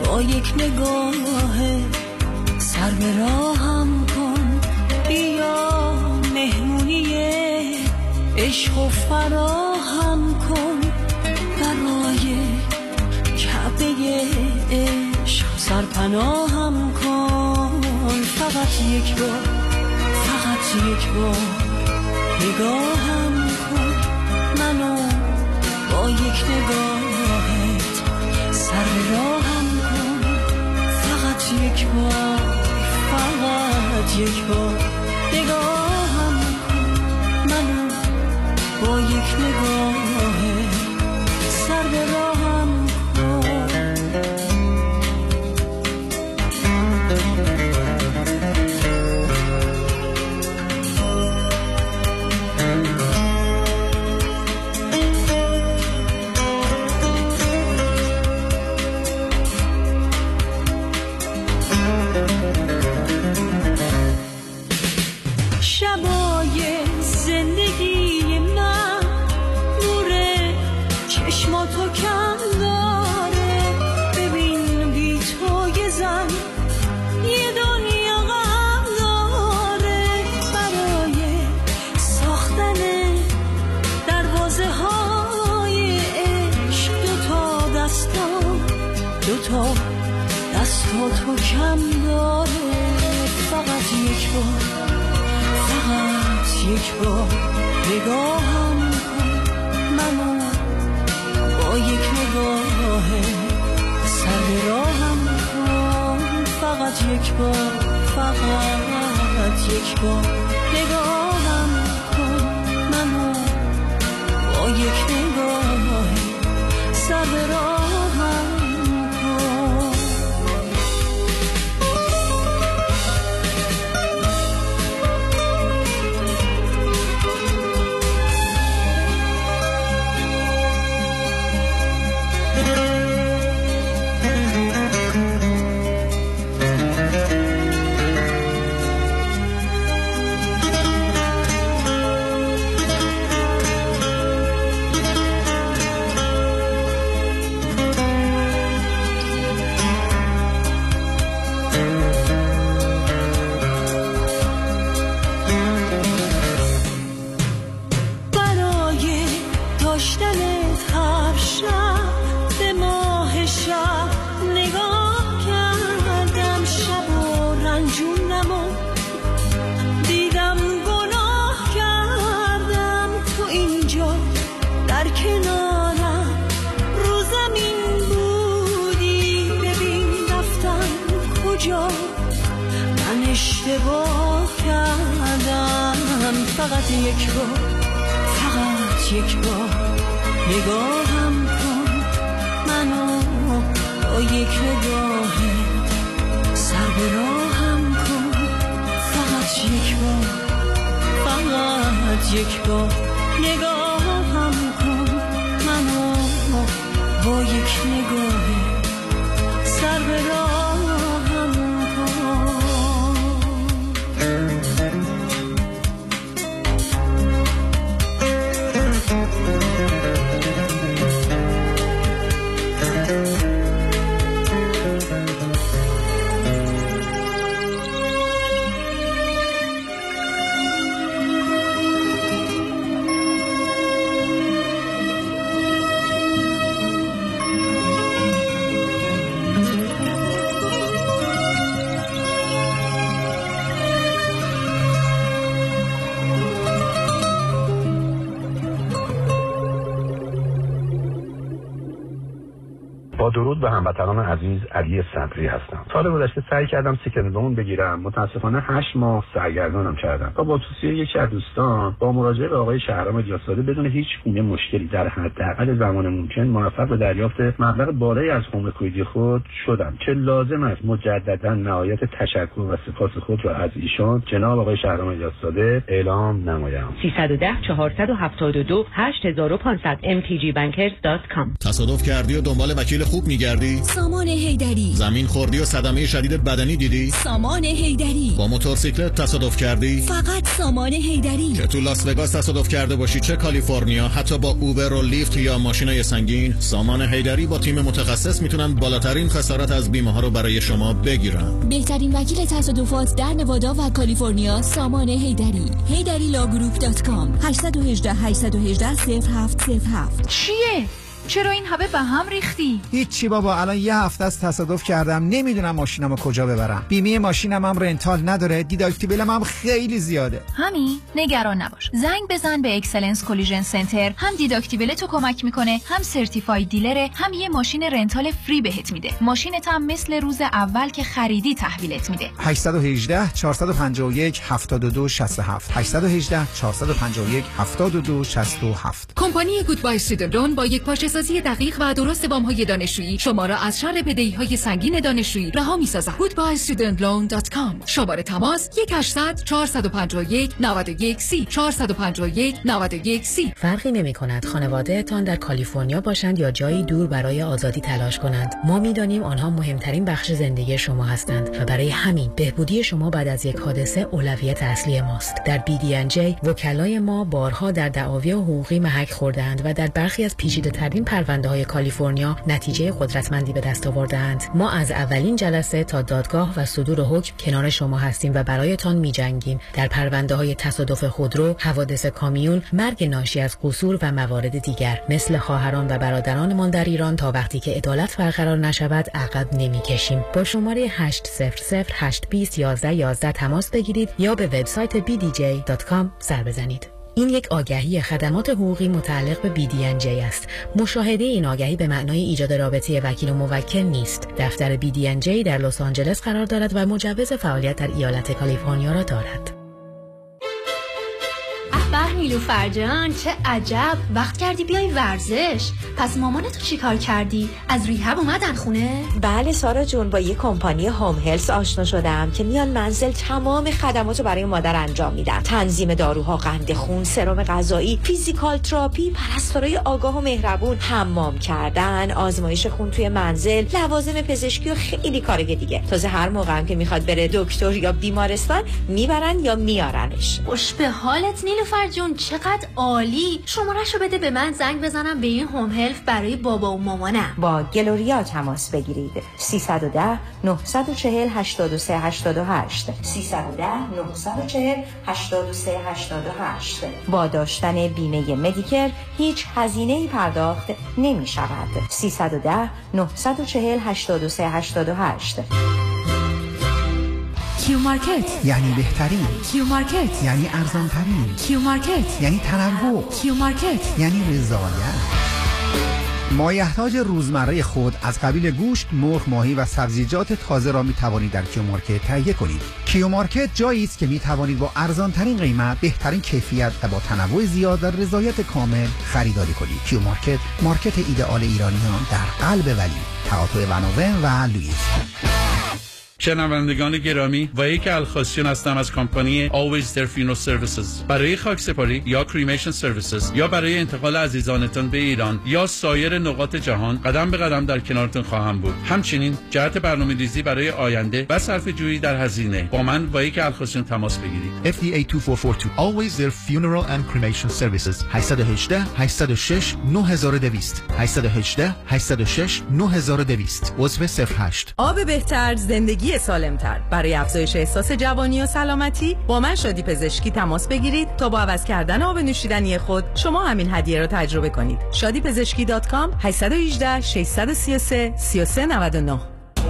با یک نگاه سر به راهم کن، بیا مهمونی عشق و فراهم کن، برای کعبه عشق سرپناهم کن. فقط یک بار، فقط یک بار نگاهم کن، منو با یک نگاهت سر به راهم کن. فقط یک بار، فقط یک بار نگاهم کن، منو با یک نگاهت سر به راهم کن. شبای زندگی من نور چشماتو کم داره، ببین بی تو یه زن یه دنیا غم داره. برای ساختن دروازه های عشق دوتا دستام، دوتا دستا تو کم داره. فقط یک بار، فقط یک بار نگاهم کن، منو با یک نگاه سر به راهم کن. فقط یک بار، فقط یک بار نگاهم کن، منو با یک نگاه سر به راهم کن. اشتباه کردم. فقط یک بار، فقط یک بار نگاهم کن، منو با یک نگاه سر به راهم کن. فقط یک بار، فقط یک بار نگاهم کن، منو با یک نگاه سر به راهم کن. با درود به هموطنان عزیز، علی صبری هستم. سال گذشته سعی کردم سکن زون بگیرم، متاسفانه هشت ماه سرگردانم کردم و با توصیه یکی از دوستان با مراجعه به آقای شهرام اجازاده بدون هیچ گونه مشکلی در حداقل زمان ممکن موفق به دریافت مبلغ بالایی از عمر کویدی خود شدم که لازم است مجددا نهایت تشکر و سپاس خود را از ایشان جناب آقای شهرام اجازاده اعلام نمایم. سیصد و ده چهارصد و هفتاد و دو هشت هزار و پانصد ام تی جی بانکرز دات کام. تصادف کردی و دنبال وکیل خوب میگردی؟ سامان حیدری. زمین خوردی و صدمه شدید بدنی دیدی؟ سامان حیدری. با موتورسیکلت تصادف کردی؟ فقط سامان حیدری. که تو لاس وگاس تصادف کرده باشی، چه کالیفرنیا، حتی با اوبر و لیفت یا ماشینای سنگین، سامان حیدری با تیم متخصص میتونن بالاترین خسارت از بیمه ها رو برای شما بگیرن. بهترین وکیل تصادفات در نوادا و کالیفرنیا سامان حیدری. حیدری لاگروپ دات کام. هشت یک هشت هشت یک هشت صفر هفت صفر هفت. چیه؟ چرا این همه به هم ریختی؟ هیچی بابا، الان یه هفته از تصادف کردم، نمیدونم ماشینمو کجا ببرم. بیمه ماشینم هم رنتال نداره، دیداکتیبلم هم خیلی زیاده. همین نگران نباش، زنگ بزن به اکسلنس کلیژن سنتر. هم دیداکتیبل تو کمک میکنه، هم سرتیفاید دیلره، هم یه ماشین رنتال فری بهت میده. ماشینت هم مثل روز اول که خریدی تحویلت میده. هشت یک هشت چهار پنج یک هفت دو شش هفت هشت یک هشت چهار پنج یک هفت دو شش هفت. کمپانی گودبای استودنت لون با یک پارچه‌سازی دقیق و درست وام‌های دانشجویی شما را از شر بدهی‌های سنگین دانشجویی رها می‌سازد. گودبای استودنت لون دات کام. شماره تماس یک هشتصد چهار پنج یک نه یک سی چهار پنج یک نه یک سی. فرقی نمی‌کند خانواده‌تان در کالیفرنیا باشند یا جایی دور برای آزادی تلاش کنند. ما می‌دانیم آنها مهمترین بخش زندگی شما هستند و برای همین بهبودی شما بعد از یک حادثه اولویت اصلی ماست. در بی دی ان جی وکلای ما بارها در دعاوی حقوقی محک خوردند و در برخی از پیچیده‌ترین پرونده‌های کالیفرنیا نتیجه قدرتمندی به دست آوردند. ما از اولین جلسه تا دادگاه و صدور حکم کنار شما هستیم و برایتان می‌جنگیم. در پرونده‌های تصادف خودرو، حوادث کامیون، مرگ ناشی از قصور و موارد دیگر، مثل خواهران و برادرانمان در ایران، تا وقتی که عدالت برقرار نشود عقب نمی‌کشیم. با شماره هشت صفر صفر هشت دو صفر یک یک یک یک تماس بگیرید یا به وبسایت بی دی جی دات کام سر بزنید. این یک آگهی خدمات حقوقی متعلق به بی دی ان جی است. مشاهده این آگهی به معنای ایجاد رابطه وکیل و موکل نیست. دفتر بی دی ان جی در لس آنجلس قرار دارد و مجوز فعالیت در ایالت کالیفرنیا را دارد. به نیلوفر جان، چه عجب، وقت کردی بیای ورزش. پس مامانتو چی کار کردی؟ از ریهب اومدن خونه؟ بله سارا جون، با یه کمپانی هوم هلس آشنا شدم که میان منزل تمام خدماتو برای مادر انجام میدن. تنظیم داروها، قند خون، سرم غذایی، فیزیکال تراپی، پرستارای آگاه و مهربون، حمام کردن، آزمایش خون توی منزل، لوازم پزشکی و خیلی کارای دیگه. تازه هر موقع هم که میخواد بره دکتر یا بیمارستان میبرن یا میارنش. خوش به حالت نیلوفر جون، چقدر عالی. شماره‌شو بده به من، زنگ بزنم به این هوم هلف برای بابا و مامانم. با گلوریا تماس بگیرید. سیصد و ده نهصد و چهل هشتاد و سه هشتاد و هشت سیصد و ده نهصد و چهل هشتاد و سه هشتاد و هشت. با داشتن بیمه مدیکر هیچ هزینه‌ای پرداخت نمی شود. سیصد و ده نهصد و چهل هشتاد و سه هشتاد و هشت. کیو مارکت یعنی بهترین، کیو مارکت یعنی ارزان ترین، کیو مارکت یعنی تنوع، کیو مارکت یعنی رضایت. مایحتاج روزمره خود از قبیل گوشت، مرغ، ماهی و سبزیجات تازه را می توانید در کیو مارکت تهیه کنید. کیو مارکت جایی است که می توانید با ارزان ترین قیمت، بهترین کیفیت و با تنوع زیاد و رضایت کامل خریداری کنید. کیو مارکت، مارکت ایدئال ایرانیان در قلب ولی، تقاطع ونوون و لوئیس. شنوندگان گرامی، وحید الخاسیون هستم از کمپانی Always There Funeral Services. برای خاک سپاری یا کریمیشن سرویسز یا برای انتقال عزیزانتان به ایران یا سایر نقاط جهان قدم به قدم در کنارتون خواهم بود. همچنین جهت برنامه‌ریزی برای آینده و صرفه‌جویی در هزینه با من وحید الخاسیون تماس بگیرید. اف دی ای دو چهار چهار دو Always There Funeral and Cremation Services. هشت یک هشت هشت صفر شش نه دو صفر صفر هشت یک هشت هشت صفر شش نه دو صفر صفر عضو صفر هشت. آب بهتر، زندگی سالمتر. برای افزایش احساس جوانی و سلامتی با من شادی پزشکی تماس بگیرید تا با عوض کردن آب نوشیدنی خود شما همین هدیه را تجربه کنید. شادی پزشکی دات کام هشت یک هشت شش سه سه سه سه نه نه.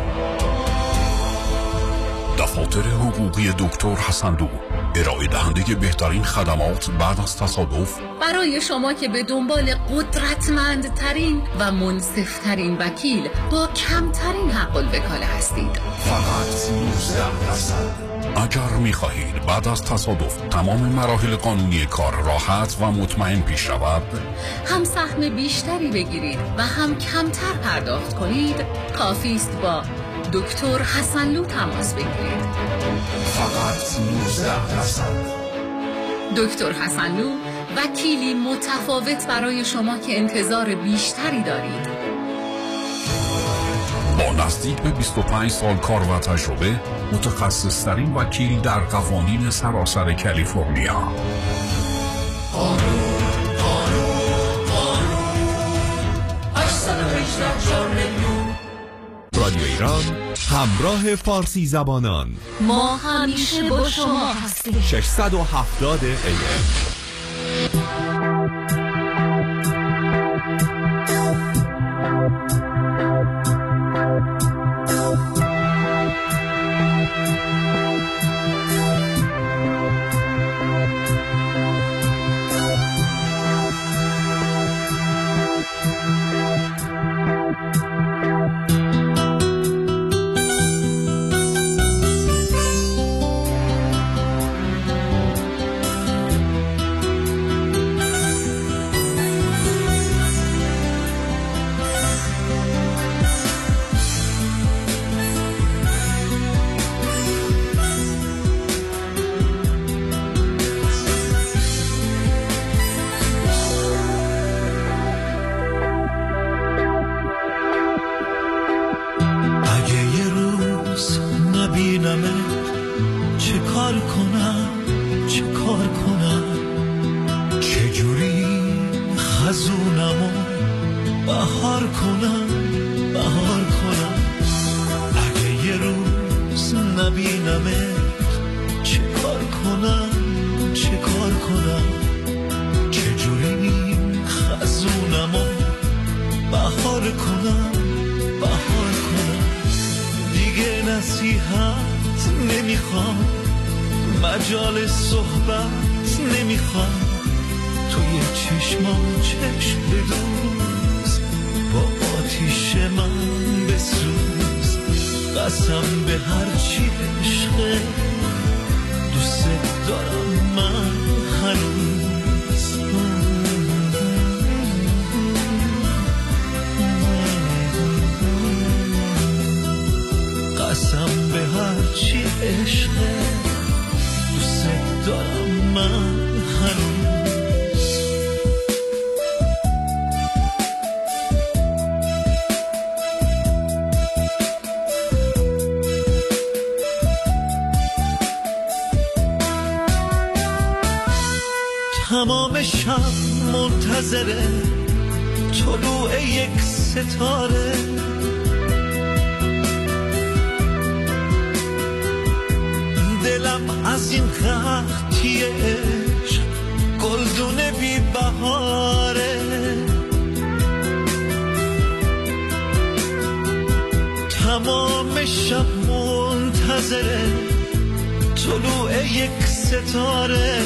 دفاتر حقوقی دکتر حسندو، ارائه دهنده بهترین خدمات بعد از تصادف برای شما که به دنبال قدرتمندترین و منصف‌ترین وکیل با کمترین حق الوکاله هستید. فقط نوزده درصد. اگر می‌خواهید بعد از تصادف تمام مراحل قانونی کار راحت و مطمئن پیش رود، هم سهم بیشتری بگیرید و هم کمتر پرداخت کنید، کافی است با دکتر حسنلو تماس بگیرید. فقط نوزده درصد. دکتر حسنلو وکیلی متفاوت برای شما که انتظار بیشتری دارید. نزدیک به بیست و پنج سال کار و تجربه، متخصص ترین وکیل در قوانین سراسر کالیفرنیا. قانون قانون قانون هشتصد و هجده چهار میلیون. رادیو ایران همراه فارسی زبانان، ما همیشه با شما هستیم. ششصد و هفتاد ای ام. مجال صحبت نمیخوام، توی چشمام چشم بدوز، با آتیش من بسوز، قسم به هرچی عشقه، دوست دارم من هنوز. قسم به هرچی عشقه، دوست دارم من هنوز. تمام شب منتظره طلوع یک ستاره، دلم از این قحطی عشق گلدون بی بهاره. تمام شب منتظره طلوع یک ستاره،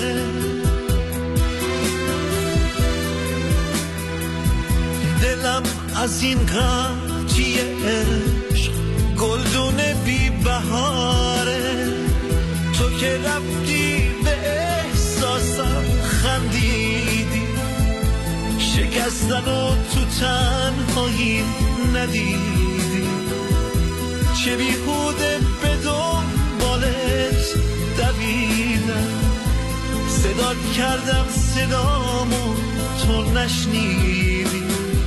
دلم از این قحطی عشق گلدون بی بهاره. تو که رفتی به احساسم خندیدی، شکستن و تو تنهایی ندیدی، چه بیهوده به دنبالت دویدم، صدا کردم صدامو تو نشنیدی.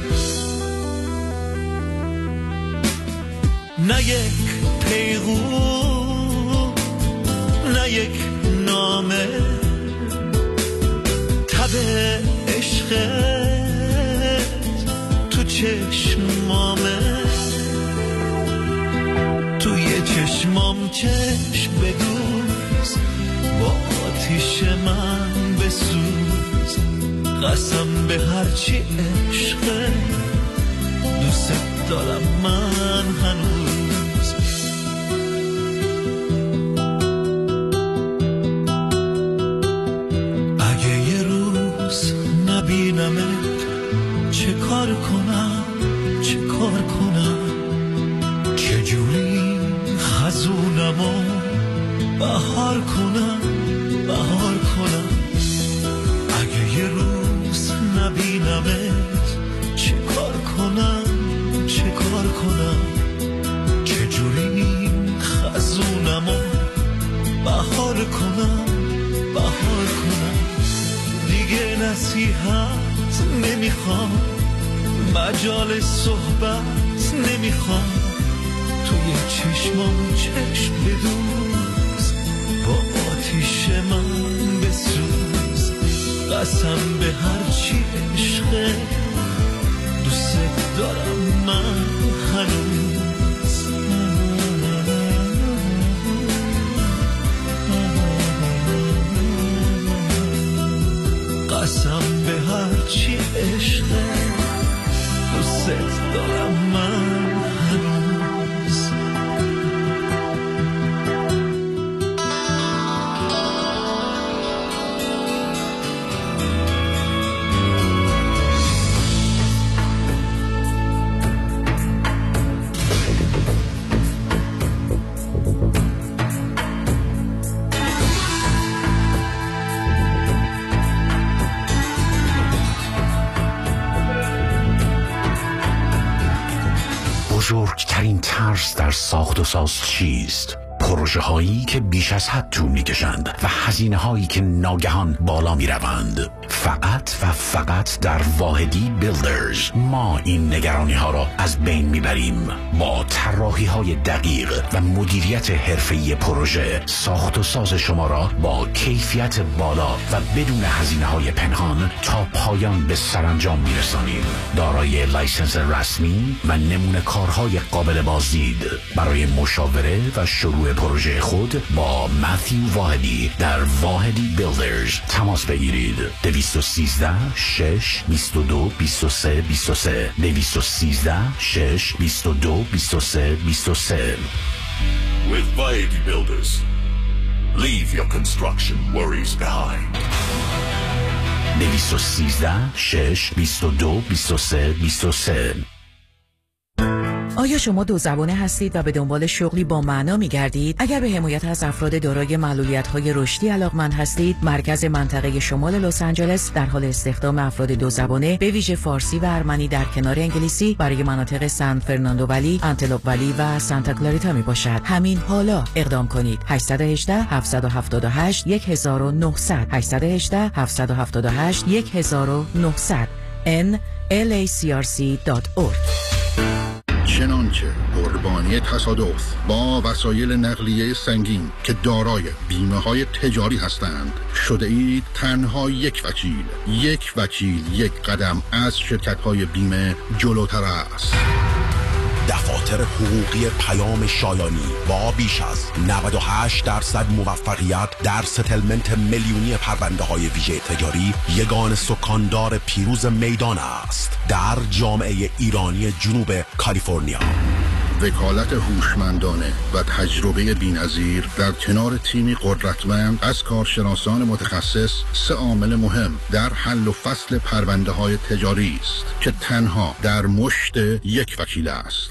نه یک پیغام نه یک نامه، تب عشقت تو چشمامه، توی چشمام چشم بدوز، با آتیش من بسوز، قسم به هرچی عشقه، دوست دارم من هنوز. چه کار کنم چه کار کنم، چجوری خزونم و بهار کنم بهار کنم. اگه یه روز نبینمت چه کار کنم چه کار کنم، چجوری خزونم و بهار کنم بهار کنم. دیگه نصیحت نمیخوام، مجال صحبت نمیخوام، توی چشمام چشم بدوز، با آتیش من بسوز. قسم به هرچی عشقه، دوست دارم من هنوز. قسم به هرچی عشقه، دوست دارم من هنوز. بزرگترین ترس در ساخت و ساز چیست؟ پروژه هایی که بیش از حد طول می کشند و هزینه هایی که ناگهان بالا می روند. فقط و فقط در واحدی بیلدرز ما این نگرانی ها را از بین می بریم. با طراحی های دقیق و مدیریت حرفه‌ای پروژه، ساخت و ساز شما را با کیفیت بالا و بدون هزینه های پنهان تا پایان به سرانجام می رسانیم. دارای لایسنس رسمی و نمونه کارهای قابل بازدید. برای مشاوره و شروع پروژه خود با متیو واحدی در واحدی بیلدرز تماس بگیرید. دویست و سیزده شش بیست و دو بیست و سه بیست و سه دویست و سیزده شش بیست و دو بیست و سه بیست و سه. With Vaidi Builders, leave your construction worries behind. دویست و سیزده شش بیست و دو بیست و سه بیست و سه. آیا شما دو زبانه هستید و به دنبال شغلی با معنا می‌گردید؟ اگر به حمایت از افراد دارای معلولیت‌های رشدی علاقمند هستید، مرکز منطقه شمال لس آنجلس در حال استخدام افراد دو زبانه به ویژه فارسی و ارمنی در کنار انگلیسی برای مناطق سان فرناندو ولی، آنتلوپ ولی و سانتا کلاریتا میباشد. همین حالا اقدام کنید. هشت یک هشت هفت هفت هشت یک نه صفر صفر هشت یک هشت هفت هفت هشت یک نه صفر صفر ان ال ای سی آر سی دات اورگ. چنانچه قربانی تصادف با وسایل نقلیه سنگین که دارای بیمه های تجاری هستند شده اید تنها یک وکیل یک وکیل یک قدم از شرکت های بیمه جلوتر است. دفاتر حقوقی پیام شایانی با بیش از نود و هشت درصد موفقیت در ستلمنت میلیونی پرونده های ویژه تجاری یگان سکاندار پیروز میدان است در جامعه ایرانی جنوب کالیفرنیا. وکالت هوشمندانه و تجربه بی‌نظیر در کنار تیمی قدرتمند از کارشناسان متخصص سه عامل مهم در حل و فصل پرونده های تجاری است که تنها در مشت یک وکیل است.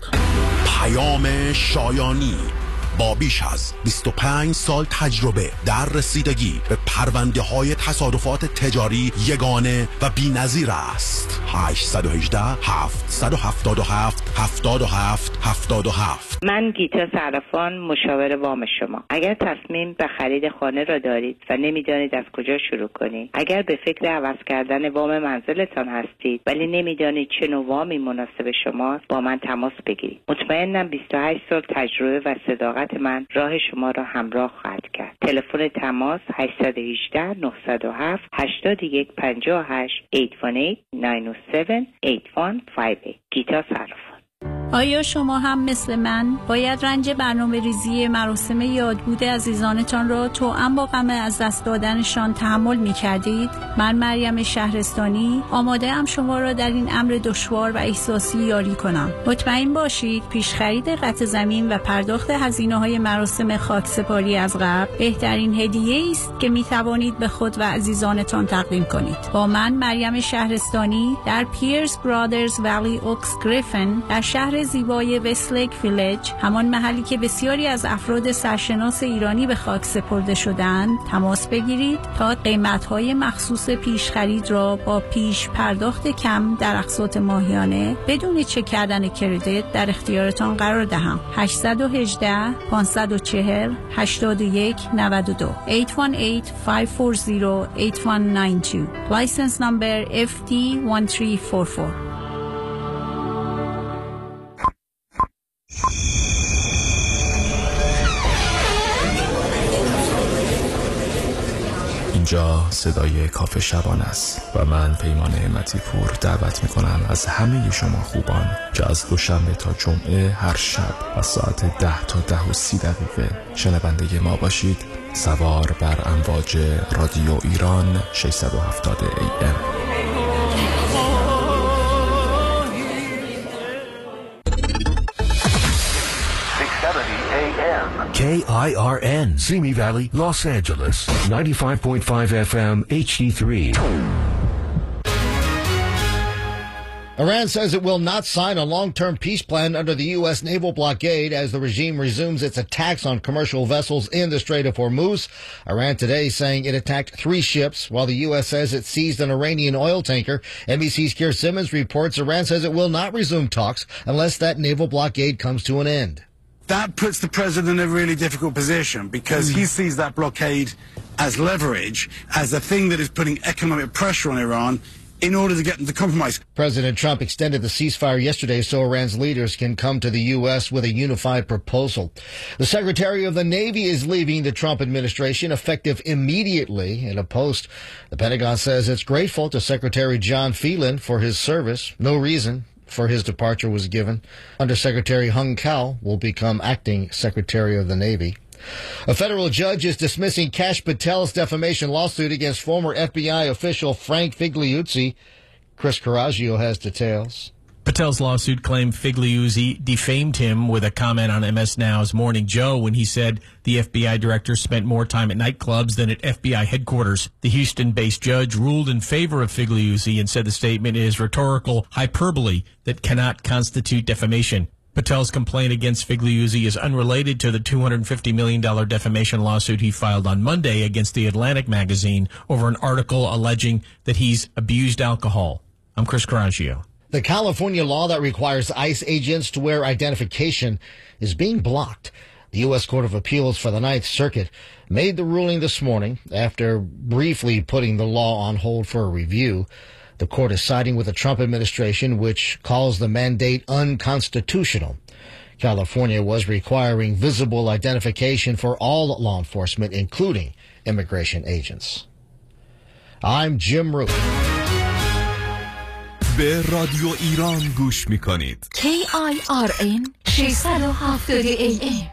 پیام شایانی با بیش از بیست و پنج سال تجربه در رسیدگی به پرونده های تصادفات تجاری یگانه و بی‌نظیر است. هشت یک هشت هفت هفت هفت هفت هفت هفت هفت. من گیتا صرافان، مشاور وام شما. اگر تصمیم به خرید خانه را دارید و نمیدانید از کجا شروع کنید، اگر به فکر عوض کردن وام منزلتان هستید ولی نمیدانید چه نوع وامی مناسب شماست، با من تماس بگیرید. مطمئنم بیست و هشت سال تجربه و صداقت من راه شما را همراه خواهد کرد. تلفن تماس هشت یک هشت نه صفر هفت هشت یک پنج هشت هشت یک هشت نه نه هفت هشت یک پنج هشت. گیتا صرافان. آیا شما هم مثل من باید رنج برنامه ریزی مراسم یادبود عزیزانتان را توأم با غم از دست دادنشان تحمل می کردید؟ من مریم شهرستانی آماده ام شما را در این امر دشوار و احساسی یاری کنم. مطمئن باشید پیش خرید قطع زمین و پرداخت هزینه های مراسم خاکسپاری از قبل بهترین هدیه است که می توانید به خود و عزیزانتان تقدیم کنید. با من مریم شهرستانی در پیرز برادرز ولی اوکس گریفن در شهر زیبای وستلیک ویلج، همان محلی که بسیاری از افراد سرشناس ایرانی به خاک سپرده شدند، تماس بگیرید تا قیمت‌های مخصوص پیش خرید را با پیش پرداخت کم در اقساط ماهیانه بدون چک کردن کردیت در اختیارتان قرار دهم. هشت یک هشت پانصد و چهل هشتاد و یک نود و دو هشت یک هشت پنج چهار صفر هشت یک نه دو. License number اف تی یک سه چهار چهار. اینجا صدای کافه شبانه است و من پیمان نعمتی پور دعوت میکنم از همه شما خوبان که از دوشنبه تا جمعه هر شب و ساعت ده تا ده و سی دقیقه شنونده ما باشید. سوار بر امواج رادیو ایران ششصد و هفتاد ای ام. K I R N, Simi Valley, Los Angeles, ninety-five point five F M H D three. Iran says it will not sign a long-term peace plan under the U S naval blockade as the regime resumes its attacks on commercial vessels in the Strait of Hormuz. Iran today saying it attacked three ships, while the U S says it seized an Iranian oil tanker. N B C's Keir Simmons reports Iran says it will not resume talks unless that naval blockade comes to an end. That puts the president in a really difficult position because mm. he sees that blockade as leverage, as a thing that is putting economic pressure on Iran in order to get them to compromise. President Trump extended the ceasefire yesterday so Iran's leaders can come to the U S with a unified proposal. The Secretary of the Navy is leaving the Trump administration effective immediately. In a post, the Pentagon says it's grateful to Secretary John Phelan for his service. No reason for his departure was given. Undersecretary Hung Kao will become acting Secretary of the Navy. A federal judge is dismissing Kash Patel's defamation lawsuit against former F B I official Frank Figliuzzi. Chris Coraggio has details. Patel's lawsuit claimed Figliuzzi defamed him with a comment on M S Now's Morning Joe when he said the F B I director spent more time at nightclubs than at F B I headquarters. The Houston-based judge ruled in favor of Figliuzzi and said the statement is rhetorical hyperbole that cannot constitute defamation. Patel's complaint against Figliuzzi is unrelated to the two hundred fifty million dollars defamation lawsuit he filed on Monday against The Atlantic magazine over an article alleging that he's abused alcohol. I'm Chris Coraggio. The California law that requires ICE agents to wear identification is being blocked. The U S Court of Appeals for the Ninth Circuit made the ruling this morning after briefly putting the law on hold for a review. The court is siding with the Trump administration, which calls the mandate unconstitutional. California was requiring visible identification for all law enforcement, including immigration agents. I'm Jim Root. به رادیو ایران گوش میکنید. K I R N ششصد و هفتاد ای ام.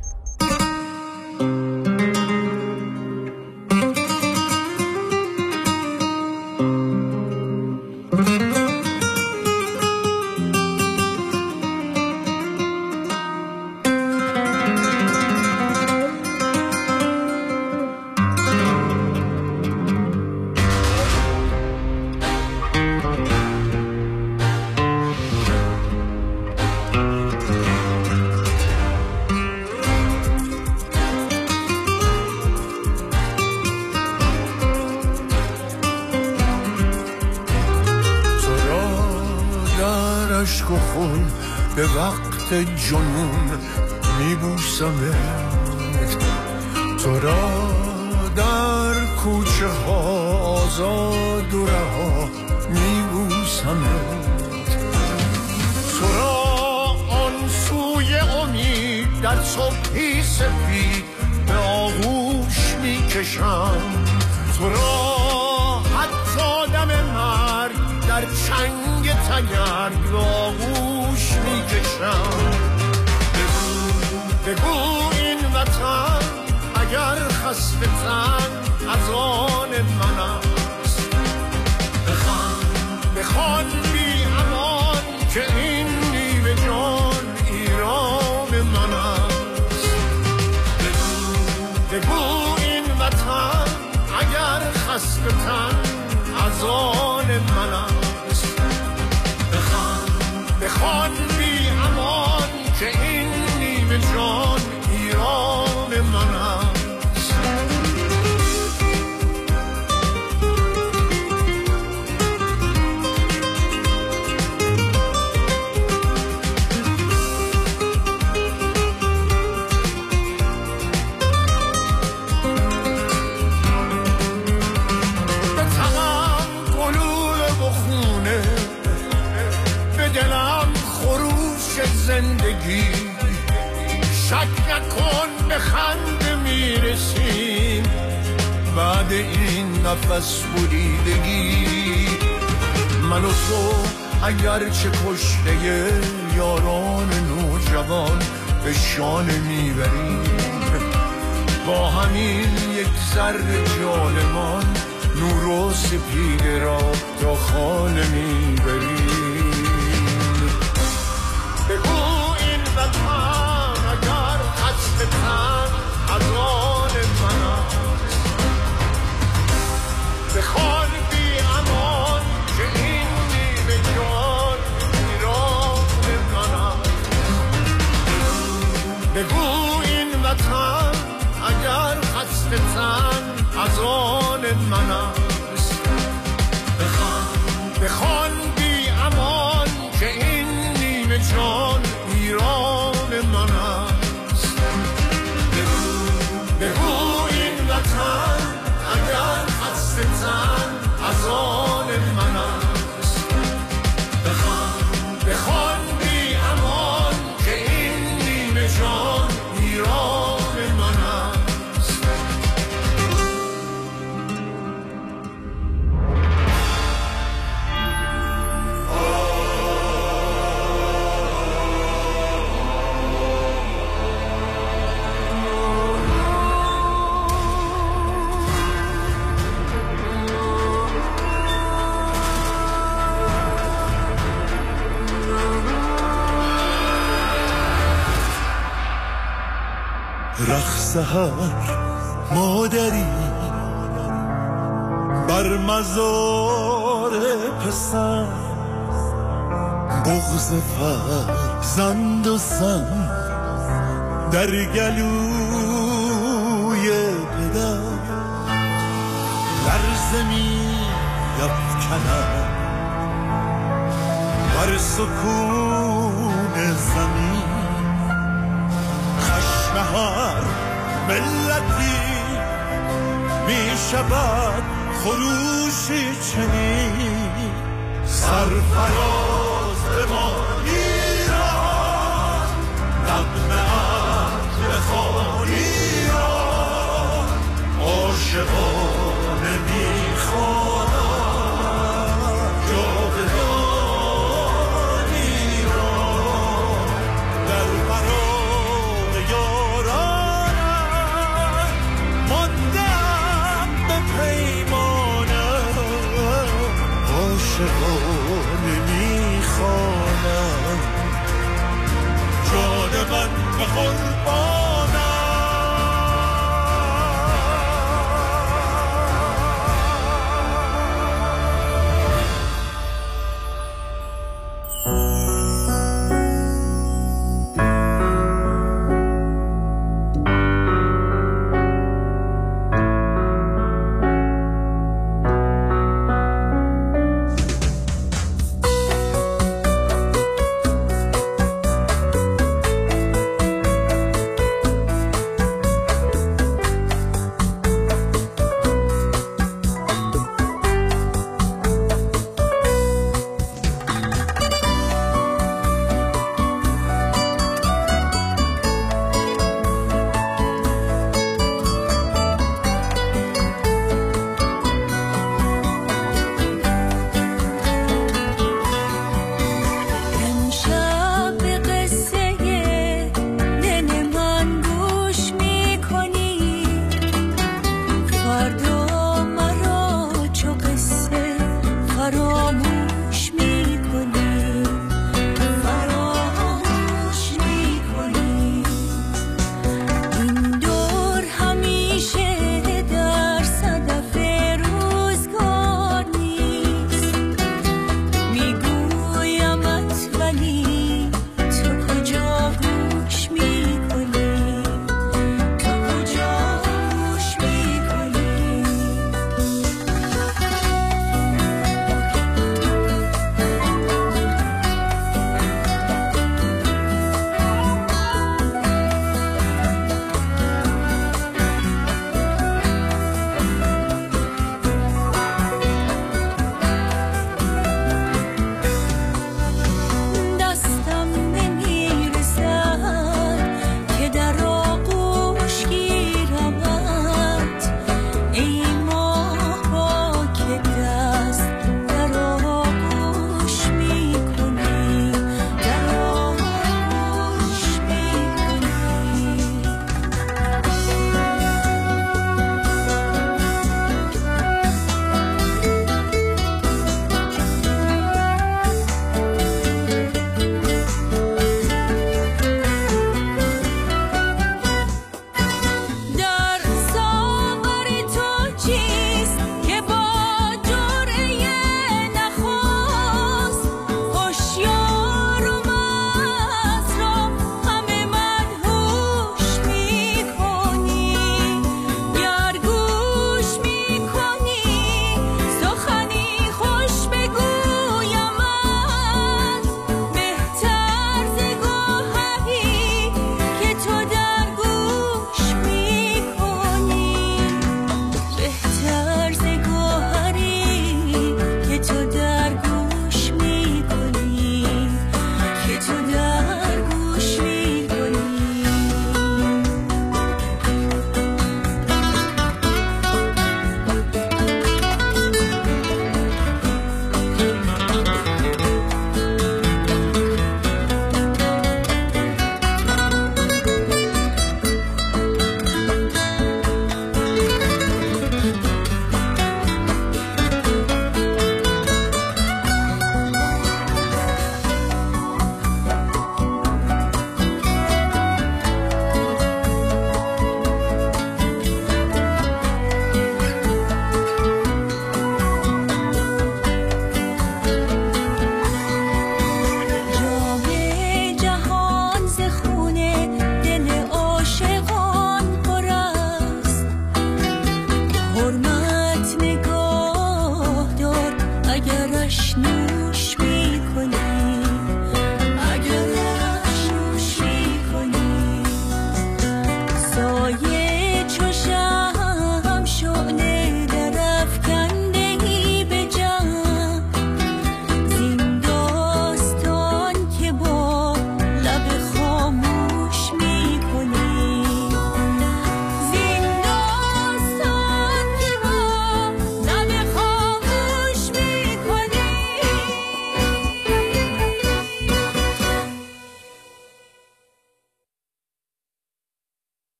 به وقت جنون میبوسمت، تو را در کوچه ها آزاد و رها میبوسمت، تو را آن سوی امید در صبحی سفید به آغوش میکشم، تو را حتی دم مرگ در چنگ تگرگ به آغوش میکشم. بگو بگو این وطن اگر خسته تن از آن من است، بخوان بخوان بی امان که این نیو جان ایران من است. بگو بگو این وطن اگر خسته تن از آن من است، بخوان بخوان بی امان که این نیو جان ایران من است. زندگی شک نکن به خنده میرسیم، بعد این نفس بریدگی. من و تو اگر چه کشته یاران نوجوان به شانه میبریم، با همین یک ذره جانمان نور و سپیده را تا خانه میبریم. بگو این وطن اگر خسته تن از آن من است، بخوان بی امان که این نیمه جان ایران من است. بگو این وطن اگر خسته تن از آن من است، بخوان بی امان که این نیمه جان ایران من است. بگو این وطن اگر خسته تن از آن من است، بخوان بی امان که این نیمه جان ایران من است. رقص هر مادری بر مزار پسر، بغض فرزند و زن در گلوی پدر، لرزه می افکند بر سکون زمین. خشم هر ملتی می شود خروشی چنین، سرفراز ما ایران، نغمه ات بخوان ایران، عاشقانه می خوانم جاودان ایران. در برای یارانم ماندم به پیمانم، عاشقانه می خوانم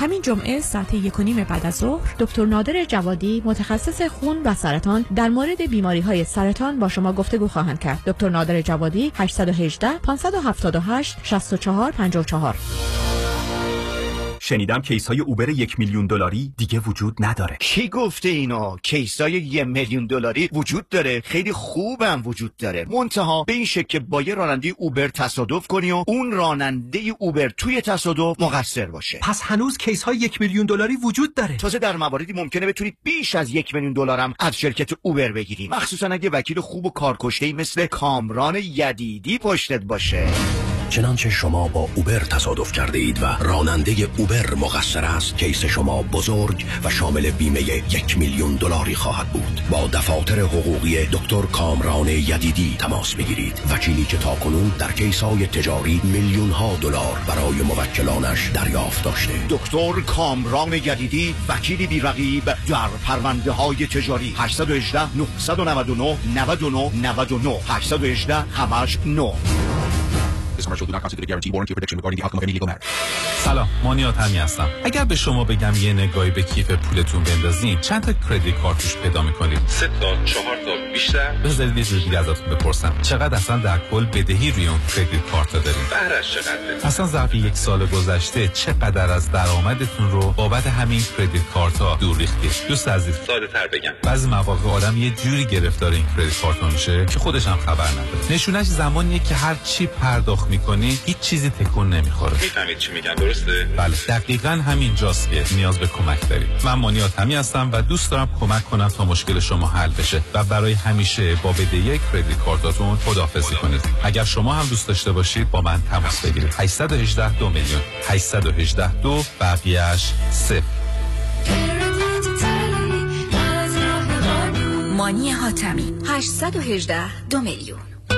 همین جمعه ساعت یک و نیم بعد از ظهر دکتر نادر جوادی متخصص خون و سرطان در مورد بیماری‌های سرطان با شما گفتگو خواهند کرد. دکتر نادر جوادی هشت یک هشت پنج هفت هشت شش چهار پنج چهار. شنیدم کیس های اوبر یک میلیون دلاری دیگه وجود نداره. کی گفته اینا؟ کیس های یک میلیون دلاری وجود داره، خیلی خوبم وجود داره. منتها به این شکل که با یه راننده اوبر تصادف کنی و اون راننده اوبر توی تصادف مقصر باشه. پس هنوز کیس های یک میلیون دلاری وجود داره. تازه در مواردی ممکنه بتونید بیش از یک میلیون دلارم از شرکت اوبر بگیرید، مخصوصا اگه وکیل خوب و کارکشته‌ای مثل کامران یدیدی پشتت باشه. چنانچه شما با اوبر تصادف کرده اید و راننده اوبر مقصر است، کیس شما بزرگ و شامل بیمه یک میلیون دلاری خواهد بود. با دفاتر حقوقی دکتر کامران یدیدی تماس بگیرید، وکیلی که تاکنون در کیس‌های تجاری میلیون ها دلار برای موکلانش دریافت داشته. دکتر کامران یدیدی، وکیلی بی‌رقیب در پرونده های تجاری. هشت یک هشت نه نه نه نه نه نه نه هشت یک هشت همش نه. سلام، مانیات همی هستم. اگر به شما بگم یه نگاهی به کیف پولتون بندازین چند تا کردیت کارت توش پیدا می‌کنید؟ سه تا، چهار تا، بیشتر؟ بذارید یه جوری ازتون بپرسم. چقدر اصلا در کل بدهی روی اون کردیت کارت دارین؟ بهرش چقدره؟ اصلا ظرف یک سال گذشته چقدر از درآمدتون رو بابت همین کردیت کارت‌ها دور ریختید؟ دوست عزیز، ساده‌تر بگم. بعضی مواقع آدم یه جوری گرفتار این کردیت کارت میشه که خودش هم خبر نداره. نشونش زمانیه که هر چی پرداخت می‌کنی هیچ چیزی تکون نمیخوره. میفهمید چی میگم، درسته؟ بله، دقیقاً همین جاست که نیاز به کمک دارید. من مانیات همی هستم و دوست دارم کمک کنم تا مشکل شما حل بشه و برای همیشه با بدهی کردیت کارتاتون خداحافظی کنید. اگر شما هم دوست داشته باشید با من تماس بگیرید. هشت یک هشت دو میلیون هشت یک هشت دو بقیه‌اش صفر. مانی حاتمی هشت یک هشت دو میلیون.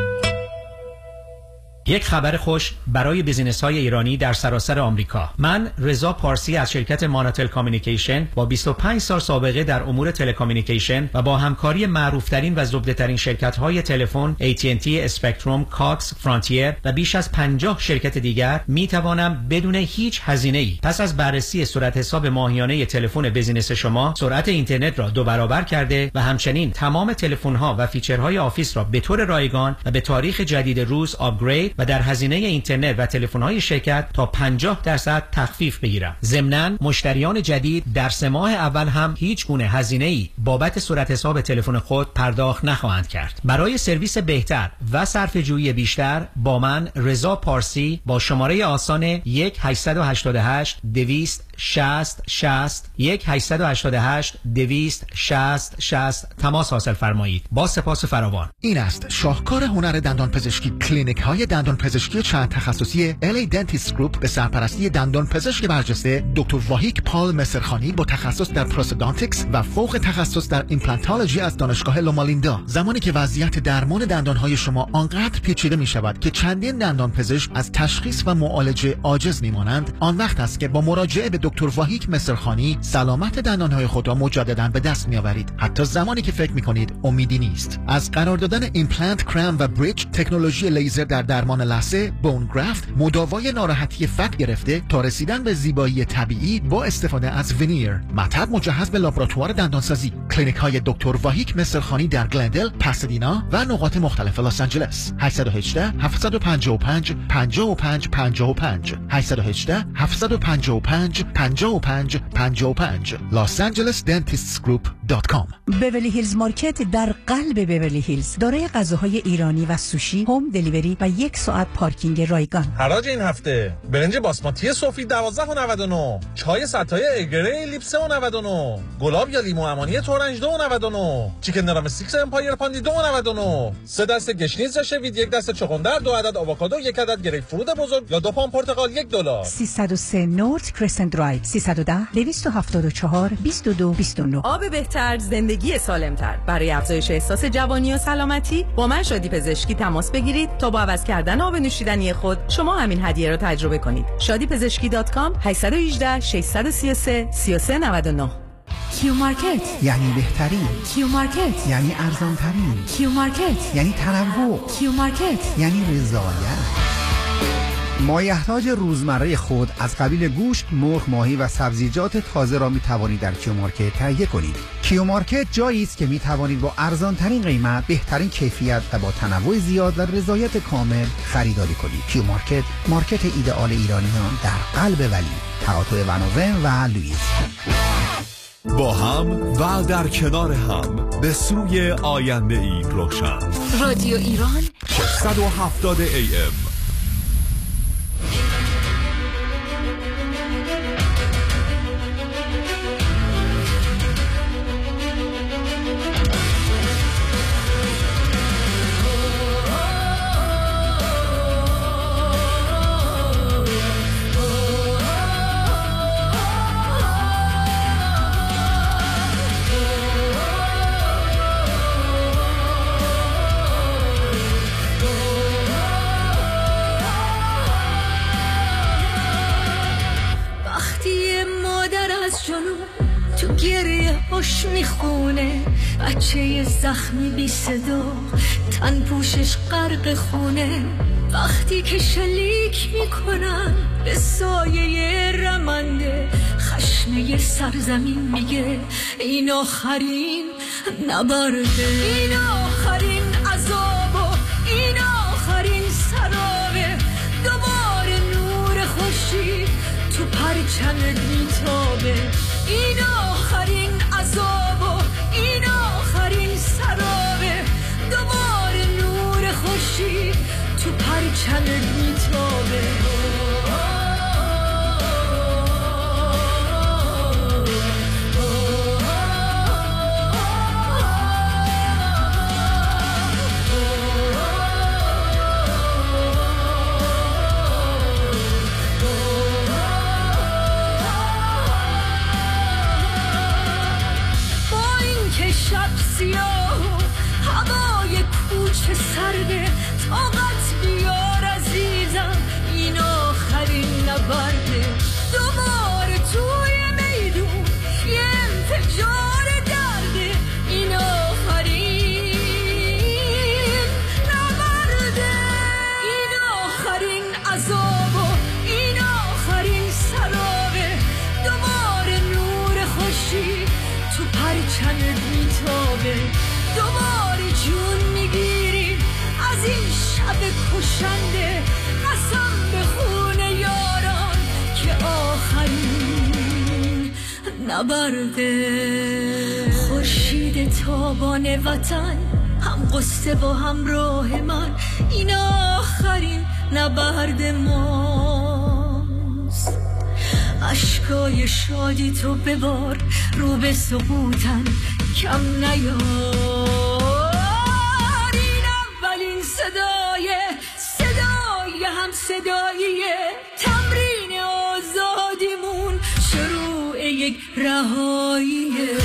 یک خبر خوش برای بیزینس های ایرانی در سراسر آمریکا. من رضا پارسی از شرکت ماناتل کامیونیکیشن با بیست و پنج سال سابقه در امور تلکامیونیکیشن و با همکاری معروف ترین و زبده ترین شرکت های تلفن ای تی ان تی، اسپکتروم، کاکس، فرانتیر و بیش از پنجاه شرکت دیگر می توانم بدون هیچ هزینه‌ای پس از بررسی صورت حساب ماهیانه تلفن بیزینس شما سرعت اینترنت را دو برابر کرده و همچنین تمام تلفن ها و فیچرهای آفیس را به طور رایگان و به تاریخ جدید روز آپگرید و در هزینه اینترنت و تلفن‌های شرکت تا پنجاه درصد تخفیف بگیرم. ضمناً مشتریان جدید در سه ماه اول هم هیچ گونه هزینه‌ای بابت صورت حساب تلفن خود پرداخت نخواهند کرد. برای سرویس بهتر و صرفه‌جویی بیشتر با من رضا پارسی با شماره آسان یک هشت هشت هشت دویست شصت شصت یک هشت هشت هشت دویست شصت شصت تماس حاصل فرمایید. با سپاس فراوان. این است شاهکار هنر دندان پزشکی. کلینیک های دندان پزشکی چند تخصصی ال ای Dentist Group به سرپرستی دندان پزشک برجسته دکتر واهیک پال مصرخانی با تخصص در پروستودانتیکس و فوق تخصص در ایمپلانتولوژی از دانشگاه لومالیندا. زمانی که وضعیت درمان دندان های شما آنقدر پیچیده می شود که چندین دندان پزشک از تشخیص و معالجه عاجز می مانند، آن وقت است که با مراجعه به دکتر واهیک مصرخانی سلامت دندان های خود را مجددا به دست می آورید، حتی زمانی که فکر می کنید امیدی نیست. از قرار دادن ایمپلنت، کرم و بریج، تکنولوژی لیزر در درمان لثه، بون گرافت، مداوای ناراحتی فک گرفته تا رسیدن به زیبایی طبیعی با استفاده از ونیر. مطب مجهز به لابراتوار دندانسازی. کلینیک های دکتر واهیک مصرخانی در گلندل، پاسادینا و نقاط مختلف لس آنجلس. هشت یک هشت هفت پنج پنج پنج پنج پنج پنج هشت یک هشت هفت پنج پنج پنج پنج پنج پنج los angeles dentists group dot com. بیولی هیلز مارکت در قلب بیولی هیلز دارای غذاهای ایرانی و سوشی، هوم دلیوری و یک ساعت پارکینگ رایگان. حراج این هفته برنج باسماتی سفید دوازده و نود و نه، چای ستای اگری لیپ سه و نود و نه، گلاب یا لیمو امانی تورنج دو و نود و نه، چیکن درامستیکس امپایر پاندی دو و نود و نه، سه دسته گشنیز شوید، یک دسته چغندر، دو عدد آووکادو، یک عدد گریپ فروت بزرگ یا دو پام پرتقال یک دلار. سیصد و سه نورت کرسنت درایو سیصد و ده دویست و هفتاد و چهار بیست و دو بیست و نه. آب بهتر، زندگی سالمتر. برای افزایش احساس جوانی و سلامتی با من شادی پزشکی تماس بگیرید تا با عوض کردن آب نوشیدنی خود شما همین هدیه را تجربه کنید. شادی پزشکی دات کام هشت یک هشت شش سه سه سه سه نه نه. کیو مارکت یعنی بهترین. کیو مارکت یعنی ارزان ترین. کیو مارکت یعنی تنوع. کیو مارکت یعنی رضایت. مایحتاج روزمره خود از قبیل گوشت، مرغ، ماهی و سبزیجات تازه را می توانید در کیو مارکت تهیه کنید. کیو مارکت جایی است که می توانید با ارزان ترین قیمت، بهترین کیفیت و با تنوع زیاد و رضایت کامل خریداری کنید. کیو مارکت، مارکت ایدئال ایرانیان در قلب ولی، تقاطع ونوون و لوئیس. با هم و در کنار هم به سوی آینده ای روشن. رادیو ایران ششصد و هفتاد ای ام. خوش میخونه بچه زخمی بی صدا، تن پوشش غرق خونه. وقتی که شلیک میکنن به سایه رمنده، خشمه سرزمین میگه این آخرین نبرده، این آخرین عذاب و این آخرین سرابه. دوباره نور خوشی تو پرچمت میتابه، این آخرین عذاب و این آخرین سرابه. دوباره نور خوشی تو پرچمت میتابه. هوای کوچه سرده، طاقت بیار عزیزم این آخرین نبرده. دوباره توی میدون یه انفجار درده، این آخرین نبرده. این آخرین عذاب و این آخرین سرابه. دوباره نور خوشی تو پرچمت میتابه. دوباره جون میگیری از این شب کشنده، قسم به خون یاران که آخرین نبرده. خورشید تابان وطن هم قصه و هم راه من، این آخرین نبرد ماست. اشکای شادی تو ببار رو به سقوطن کم نیار. این اولین صدای صدای هم صداییه، تمرین آزادیمون شروع یک رهاییه.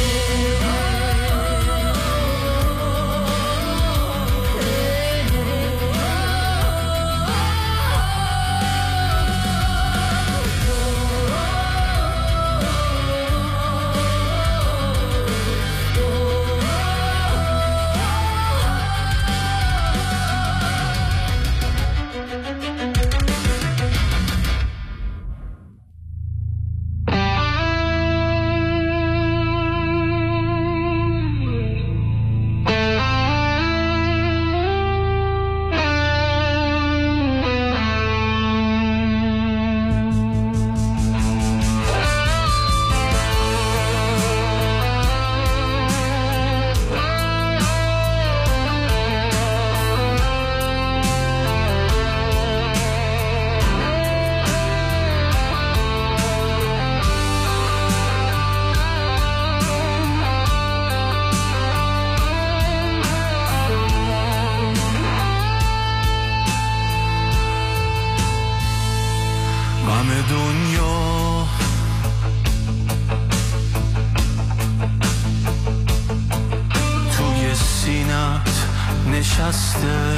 نشسته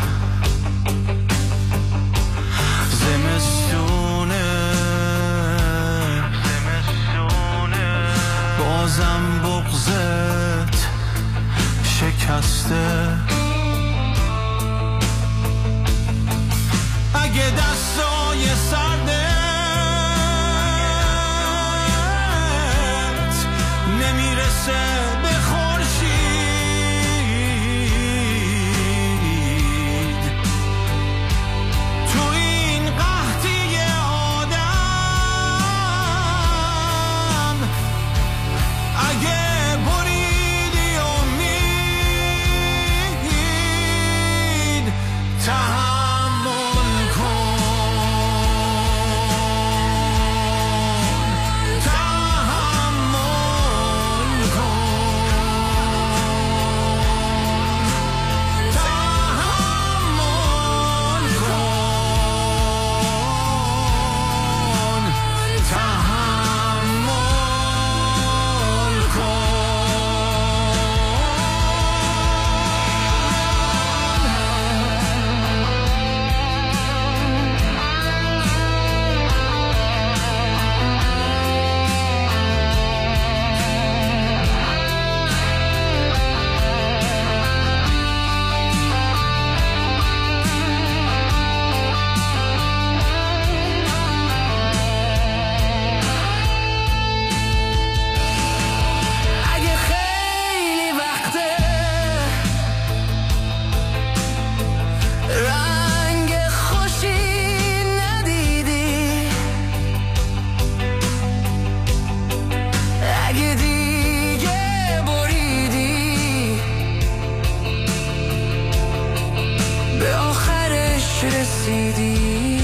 زمستونه، بازم بغضت شکسته. اگه دستان یدیدی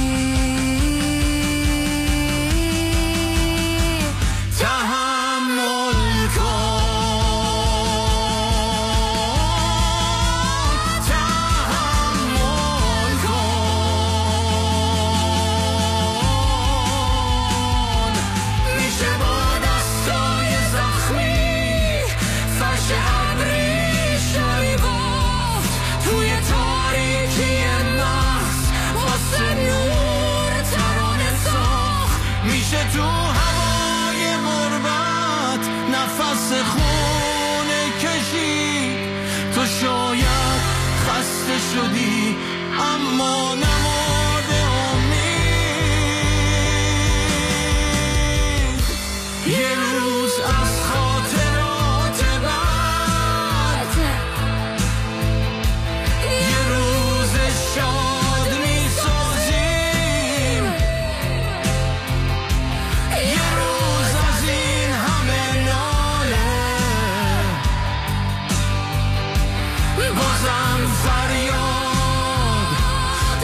تحمل کن تحمل کن میشه با دستای زخمی فرش ابریشمی بافت توی تاریکی محض واسه نور ترانه ساخت میشه تو هوای غربت نفس خونه کشید تو شاید خسته شدی اما نمرده امید یه روز از خاطرات بد یه روز شاد میسازیم یه روز از این همه ناله بازم فریاد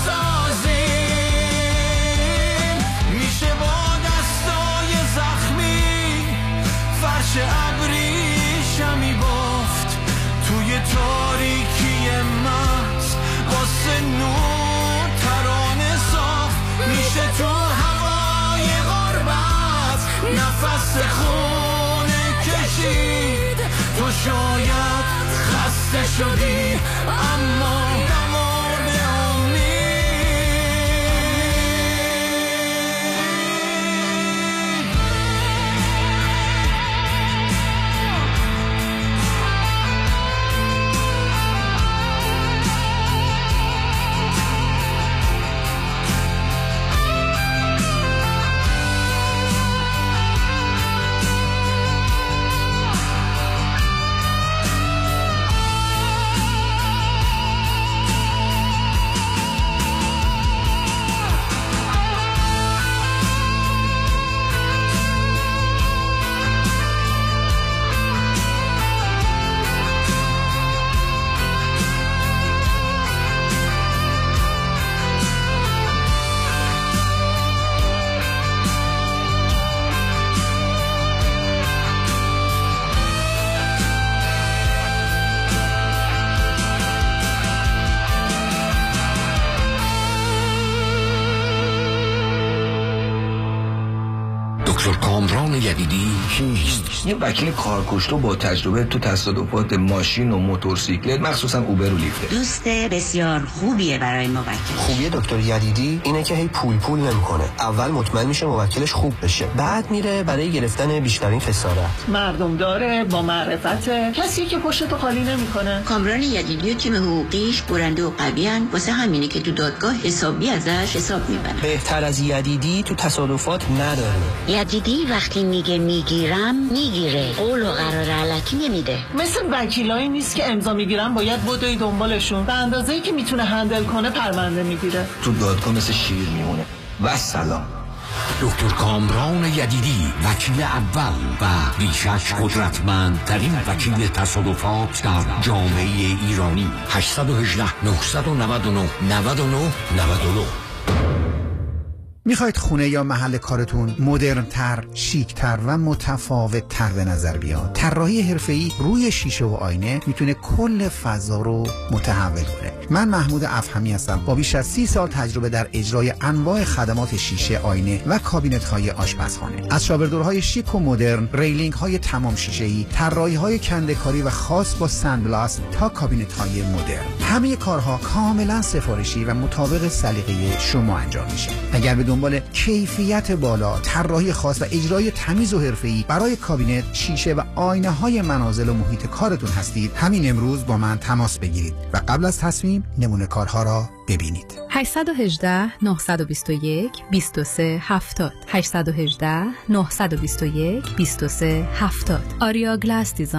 میسازیم میشه با دستای زخمی فرش ابریشمی بافت توی تاریکی محض واسه نور ترانه ساخت میشه تو هوای غربت نفس خونه کشید تو شاید خسته شدی اما نمرده امید دکتر کامران یدیدی کیست؟ یه وکیل کارکشته با تجربه تو تصادفات ماشین و موتورسیکلت مخصوصا اوبر و لیفت. دوست بسیار خوبیه برای موکل. خوبیه دکتر یدیدی اینه که هی پول پول نمیکنه. اول مطمئن میشه موکلش خوب بشه، بعد میره برای گرفتن بیشترین خسارت. مردم داره، با معرفت، کسی که پشتو خالی نمیکنه. کامران یدیدی و تیم حقوقیش برنده و قویان، واسه همینه که تو دادگاه حسابی ازش حساب میبرن. بهتر از یدیدی تو تصادفات نداره. یدیدی وقتی میگه میگیرم میگیره، قول و قرار علکی نمیده. مثل وکیلایی نیست که امضا میگیرن باید بدوی دنبالشون، به اندازه‌ای که میتونه هندل کنه پرونده میگیره. تو دادگاه مثل شیر میمونه. و سلام. دکتر کامران یدیدی، وکیل اول و بیشش قدرتمندترین وکیل تصادفات در جامعه ایرانی. هشت یک هشت نه نه نه نه نه نه. میخواید خونه یا محل کارتون مدرن تر، شیک تر و متفاوت تر به نظر بیاد؟ طراحی حرفه‌ای روی شیشه و آینه میتونه کل فضا رو متحول کنه. من محمود افهمی هستم با بیش از سی سال تجربه در اجرای انواع خدمات شیشه، آینه و کابینت های آشپزخانه. از شابردورهای شیک و مدرن، ریلینگ های تمام شیشه‌ای، طراحی های کنده‌کاری و خاص با ساندبلاست تا کابینت های مدرن. همه کارها کاملا سفارشی و مطابق سلیقه شما انجام میشه. اگر به دنبال کیفیت بالا، طراحی خاص و اجرای تمیز و حرفه‌ای برای کابینت، شیشه و آینه‌های منازل و محیط کارتون هستید، همین امروز با من تماس بگیرید و قبل از تصمیم نمونه کارها را ببینید. هشت یک هشت نه دو یک دو سه هفتاد هشت یک هشت نه دو یک دو سه هفتاد آریا گلاس دیزاین،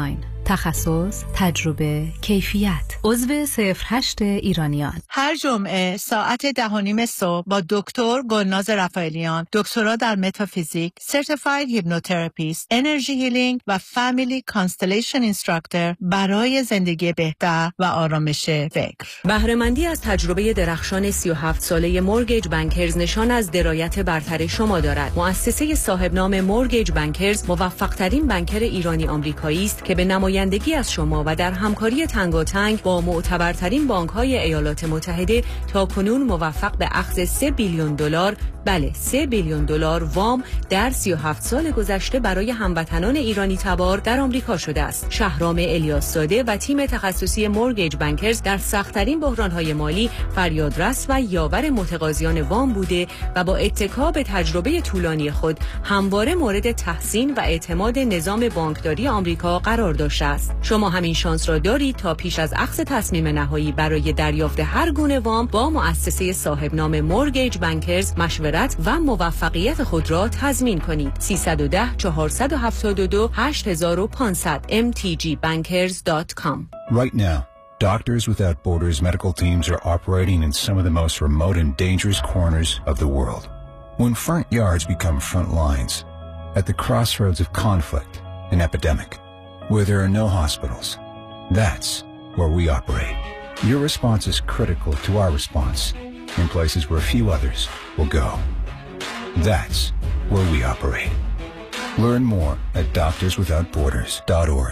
تخصص، تجربه، کیفیت. عضو صفر هشت ایرانیان. هر جمعه ساعت ده و نیم صبح با دکتر گلناز رفائیلیان، دکترا در متافیزیک، سرتیفاید هیپنوتراپیست، انرژی هیلینگ و فامیلی کانستلیشن اینستراکتور برای زندگی بهتر و آرامش فکر. بهره‌مندی از تجربه درخشان سی و هفت ساله مورگیج بانکرز نشان از درایت برتر شما دارد. مؤسسه صاحب نام مورگیج بانکرز موفق ترین بانکر ایرانی آمریکایی است که به نمایندگی از شما و در همکاری تنگاتنگ با معتبرترین بانک‌های ایالات متحده تاکنون موفق به اخذ سه بیلیون دلار، بله سه بیلیون دلار وام در سی و هفت سال گذشته برای هموطنان ایرانی تبار در آمریکا شده است. شهرام الیاس زاده و تیم تخصصی مورگیج بانکرز در سخت‌ترین بحران‌های مالی فریادرس و یاور متقاضیان وام بوده و با اتکا به تجربه طولانی خود همواره مورد تحسین و اعتماد نظام بانکداری آمریکا قرار داشته است. شما همین شانس را دارید تا پیش از اخذ تصمیم نهایی برای دریافت هر گونه وام با مؤسسه صاحب نام مورگیج بانکرز مشورت و موفقیت خود را تضمین کنید. سیصد و ده چهارصد و هفتاد و دو هشت هزار و پانصد ام تی جی bankers dot com. Right now, Doctors Without Borders medical teams are operating in some of the most remote and dangerous corners of the world. When front yards become front lines, at the crossroads of conflict and epidemic, where there are no hospitals, that's where we operate. Your response is critical to our response in places where few others will go. That's where we operate. Learn more at doctors without borders dot org.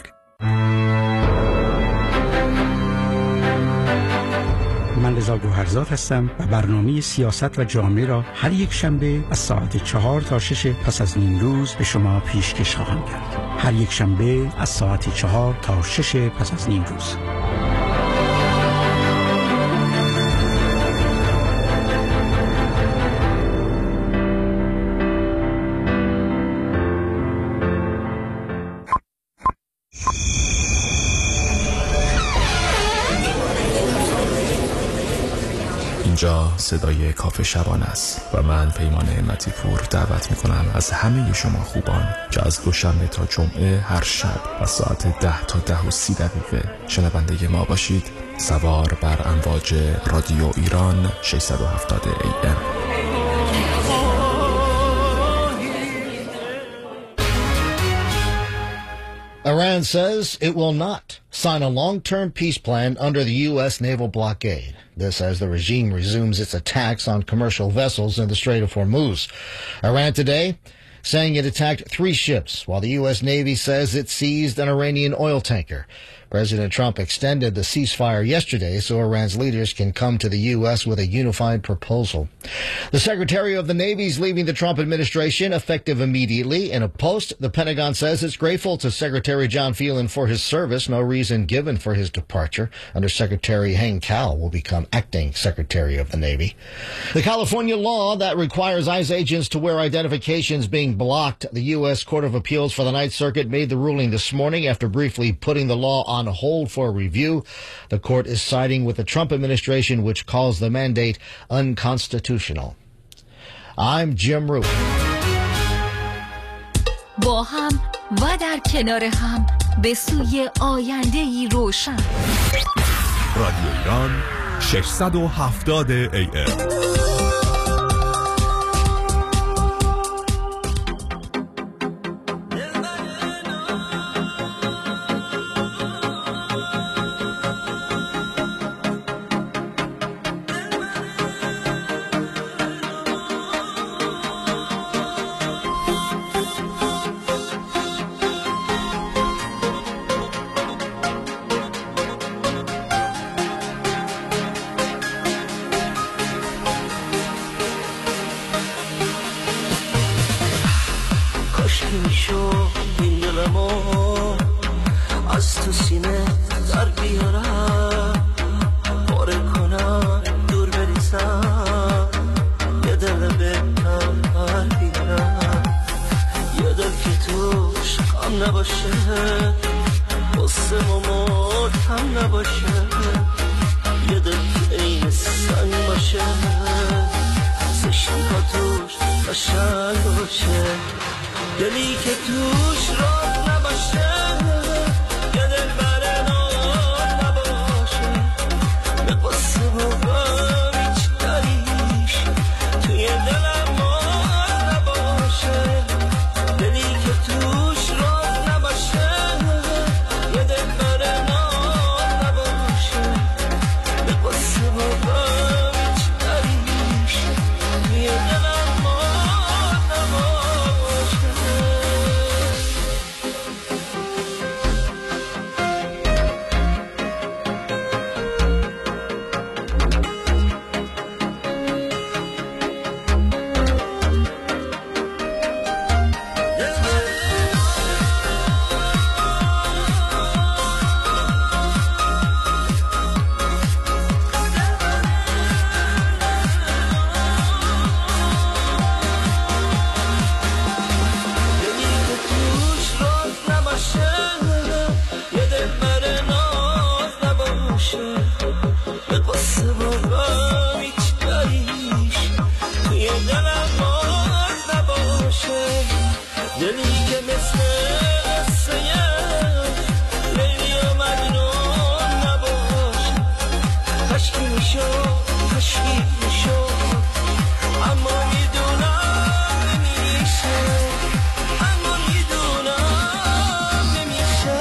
من رضا گوهرزاد هستم و برنامه سیاست و جامعه را هر یک شنبه از ساعت چهار تا شش پس از نیم روز به شما پیشکش خواهم کرد. هر یک شنبه از ساعت چهار تا شش پس از نیم روز. اینجا صدای کافه شبان است و من پیمان نعمتی پور دعوت می کنم از همه شما خوبان که از دوشنبه تا جمعه هر شب از ساعت ده تا ده و سی دقیقه شنونده ما باشید. سوار بر امواج رادیو ایران ششصد و هفتاد ای ام. Iran says it will not sign a long-term peace plan under the U S naval blockade. This as the regime resumes its attacks on commercial vessels in the Strait of Hormuz. Iran today saying it attacked three ships, while the U S Navy says it seized an Iranian oil tanker. President Trump extended the ceasefire yesterday so Iran's leaders can come to the U S with a unified proposal. The Secretary of the Navy is leaving the Trump administration effective immediately. In a post, the Pentagon says it's grateful to Secretary John Phelan for his service. No reason given for his departure. Under Secretary Hank Cowell will become acting Secretary of the Navy. The California law that requires ICE agents to wear identifications being blocked. The U S Court of Appeals for the Ninth Circuit made the ruling this morning after briefly putting the law on hold for review. The court is siding with the Trump administration, which calls the mandate unconstitutional. I'm Jim Root. با هم و در کنار هم به سوی آینده‌ای روشن. رادیو ایران ششصد و هفتاد ای ام. از تو سینه در بیارم پاره کنم دور بریزم یه دل بهتر بیارم یه دل که توش غم نباشه قصه و مرتم نباشه یه دل که این سنگ باشه سشنگا توش قشنگ باشه دلی که توش راه نباشه یه دل دلی که مثل قصه لیلی و مجنون نباش کشکی میشو کشکی میشو اما میدونم نمیشه اما میدونم نمیشه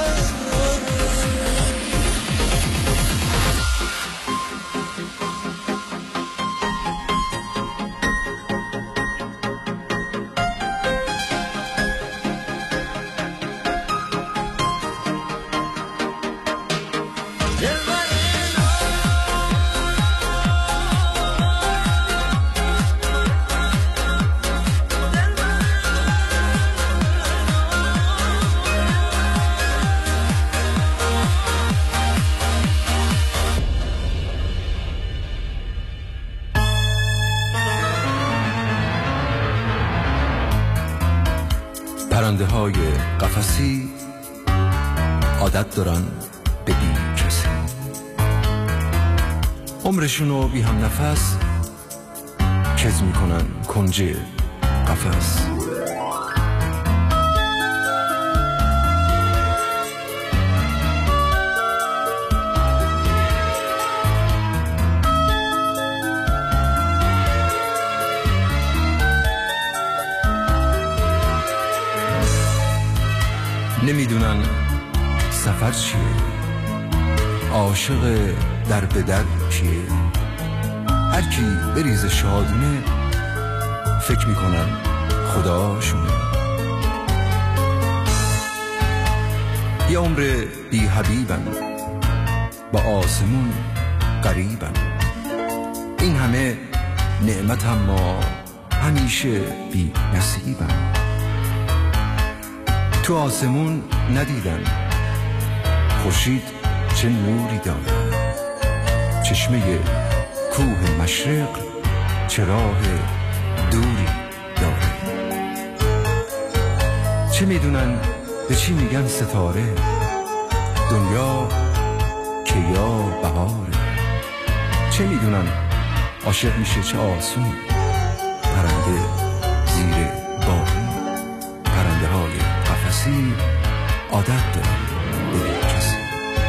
پرنده های قفسی عادت دارن به بی کسی، عمرشونو بی هم نفس کز میکنن کنج قفس. نمیدونن سفر چیه، عاشق در به در کیه، هر کی بریز شادونه فکر میکنن خداشونه. یه عمر بی حبیبن با آسمون قریبن، این همه نعمت اما همیشه بی نصیبن. تو آسمون ندیدن خورشید چه نوری داره، چشمه کوه مشرق چه راه دوری داره. چه میدونن به چی میگن ستاره، دنیا که یا بهاره. چه میدونن عاشق میشه چه آسون، پرنده زیر بارون. پرنده های قفسی عادت دارن به بی کسی.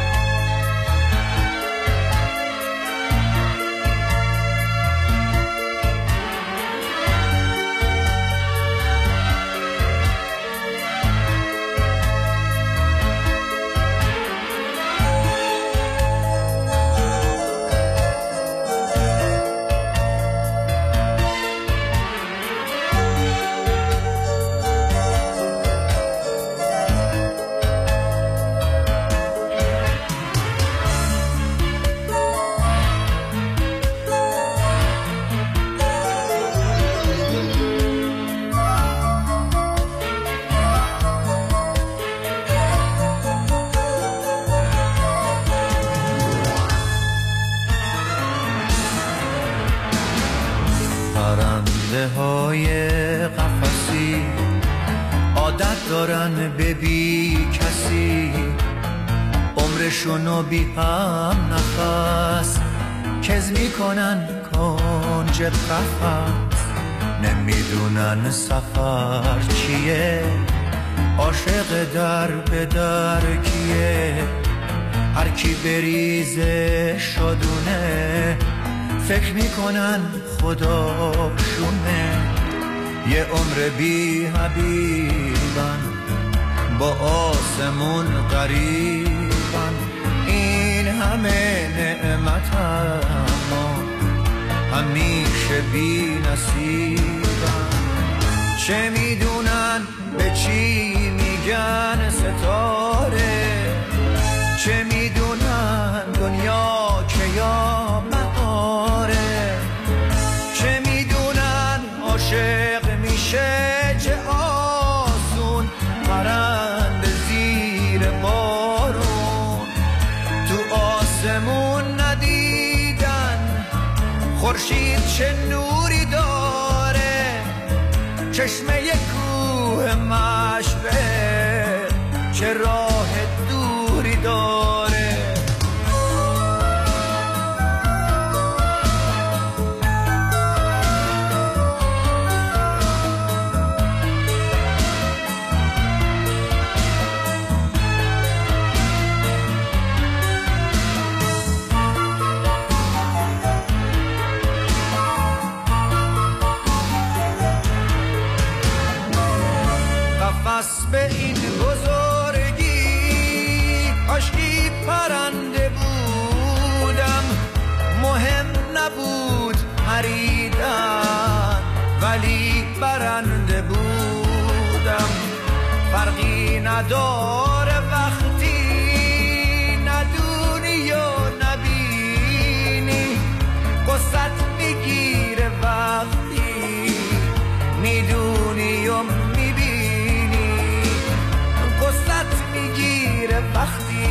پرنده های قفسی عادت دارن به بی کسی، عمرشونو بی هم نفس کز میکنن کنج قفس. نمیدونن سفر چیه، عاشق در به در کیه، هر کی بریزه شدونه فکر میکنن خداشونه. یه عمر بی حبیبن با آسمون قریبن، این همه نعمت اما همیشه بی نصیبن. چه میدونن به چی میگن ستاره، چه میدونن دنیا که یا بهاره. چه میدونن عاشق میشه چه آسون، پرنده زیر بارون. تو آسمون ندیدن خورشید چه نوری داره، چشمه کوه مشرق چه راه دوری داره. نریدن ولی برنده بودم. فرقی نداره وقتی ندونی و نبینی، قصت میگیره وقتی میدونی و میبینی، قصت میگیره وقتی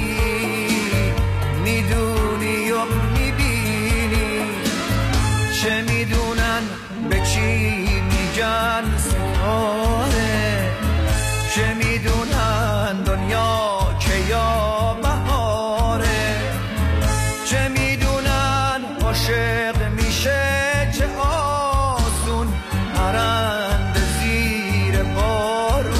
میدونی و میبینی. چه میدونن به چی میگن ستاره، چه میدونن دنیا که یا بهاره، چه میدونن عاشق میشه چه آسون پرنده زیر بارون.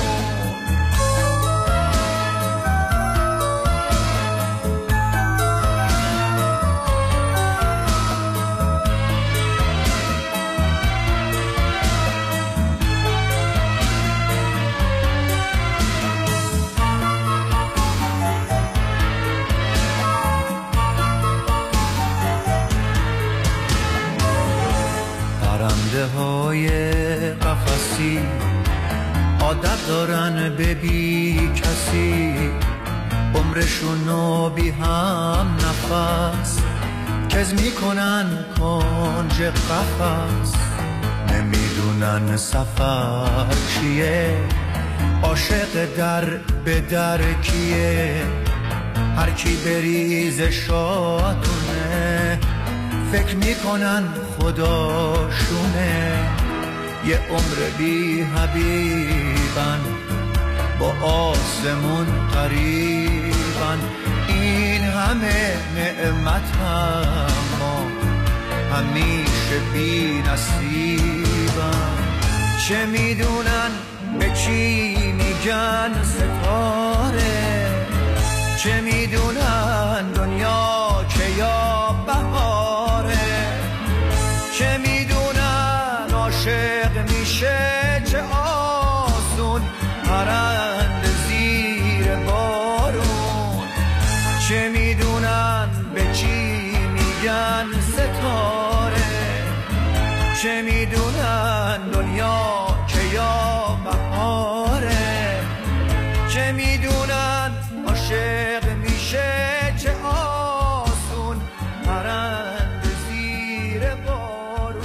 پرنده های قفسی عادت دارن به بی کسی، عمرشونو بی هم نفس کز میکنن کنج قفس. نمیدونن سفر چیه، عاشق در به در کیه، هر کی بریز شاتونه فکر میکنن خداشونه. یه عمر بی حبیبن با آسمون قریبن، این همه نعمت اما همیشه بی نصیبن. چه میدونن به چی میگن ستاره، چه میدونن دنیا که یا بهاره، چه میدونن عاشق میشه چه آسون پرنده زیر بارون. چه میدونن به چی میگن ستاره، چه میدونن دنیا که یا بهاره، چه میدونن عاشق میشه چه آسون پرنده زیر بارون.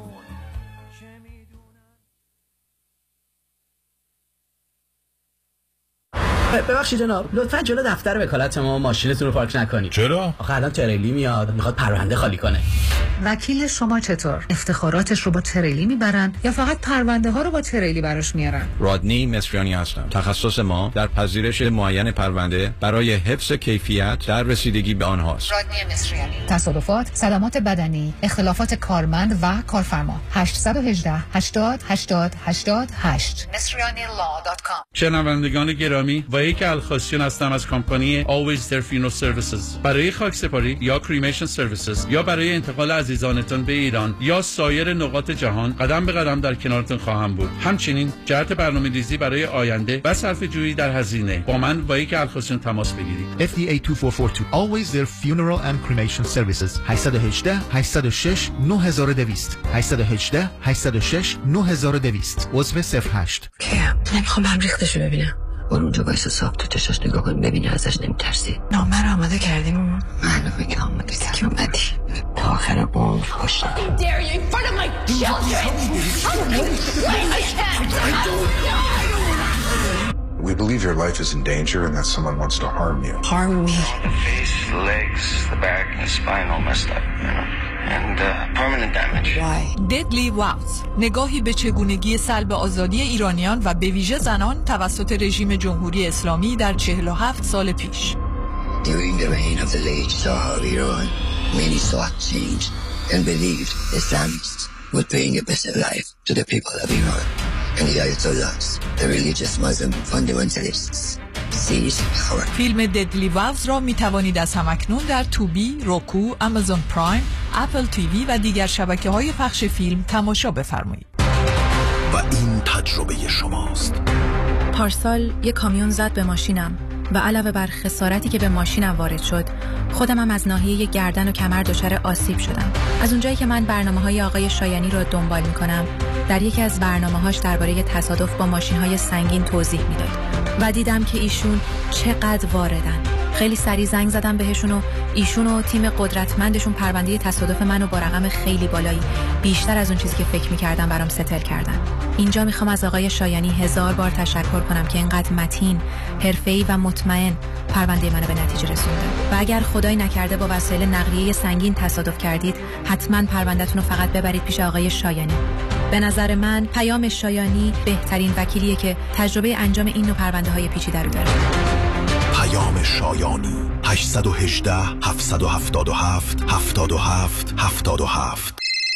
ببخشید جناب، لطفا جلو دفتر وکالت ما ماشینتون رو پارک نکنید. چرا؟ آخه الان تریلی میاد میخواد پرونده خالی کنه. وکیل شما چطور؟ افتخاراتش رو با تریلی میبرن یا فقط پرونده ها رو با تریلی براش میارن؟ رادنی مصریانی هستم. تخصص ما در پذیرش معین پرونده برای حفظ کیفیت در رسیدگی به آنهاست. رادنی مصریانی. تصادفات، صدمات بدنی، اختلافات کارمند و کارفرما. هشت یک هشت هشتاد هشتاد هشتاد هشت مصریانی لا دات کام. شنوندگان گرامی، وحید الخاسیون هستم از کمپانی Always There Funeral Services. برای خاکسپاری یا کریمیشن سرویسز یا برای انتقال عزیزانتان به ایران یا سایر نقاط جهان قدم به قدم در کنارتون خواهم بود. همچنین جهت برنامه‌ریزی برای آینده و صرفه‌جویی در هزینه با من وحید الخاسیون تماس بگیرید. اف دی ای دو چهار چهار دو Always There Funeral and Cremation Services. هشت یک هشت هشت صفر شش نه دو صفر صفر هشت یک هشت هشت صفر شش نه دو صفر صفر عضو صفر هشت. نمیخوام هم ریختشو ببینم. برو اونجا بایستا صاحب تو چشاش نگاه کن ببینی ازش نمیترسی. نامه رو آماده کردیم. معلومه که آماده که اومدی تا آخر عمر خوش ندید. We believe your life is in danger and that someone wants to harm you. Harm me. The face, the legs, the back, and the spine all messed up, you know, and uh, permanent damage. Why? Deadly Wounds. نگاهی به چگونگی سلب آزادی ایرانیان و به ویژه زنان توسط رژیم جمهوری اسلامی در چهل و هفت سال پیش. During the reign of the late Shah of Iran, many sought change and believed Islamists would bring a better life to the people of Iran. And the Ayatollahs, the religious Muslim fundamentalists, seized power. فیلم Deadly Wounds را می توانید از همکنون در توبی، روکو، آمازون پرایم، اپل تیوی و دیگر شبکه‌های پخش فیلم تماشا بفرمایید. و این تجربه شماست. پارسال یک کامیون زد به ماشینم. و علاوه بر خسارتی که به ماشینم وارد شد، خودم هم از ناحیه گردن و کمر دچار آسیب شدم. از اونجایی که من برنامه‌های آقای شایانی رو دنبال می‌کنم، در یکی از برنامه‌هاش درباره تصادف با ماشین‌های سنگین توضیح میداد و دیدم که ایشون چقدر واردن. خیلی سریع زنگ زدم بهشون و ایشون و تیم قدرتمندشون پرونده تصادف منو با رقم خیلی بالایی، بیشتر از اون چیزی که فکر می‌کردم، برام ستل کردن. اینجا میخوام از آقای شایانی هزار بار تشکر کنم که اینقدر متین، حرفه‌ای و مطمئن پرونده منو به نتیجه رسونده. و اگر خدای نکرده با وسایل نقلیه سنگین تصادف کردید، حتما پروندهتون رو فقط ببرید پیش آقای شایانی. به نظر من پیام شایانی بهترین وکیلیه که تجربه انجام این نوع پرونده‌های پیچیده رو داره. پیام شایانی هشت یک هشت هفت هفت هفت هفت هفت هفت هفت.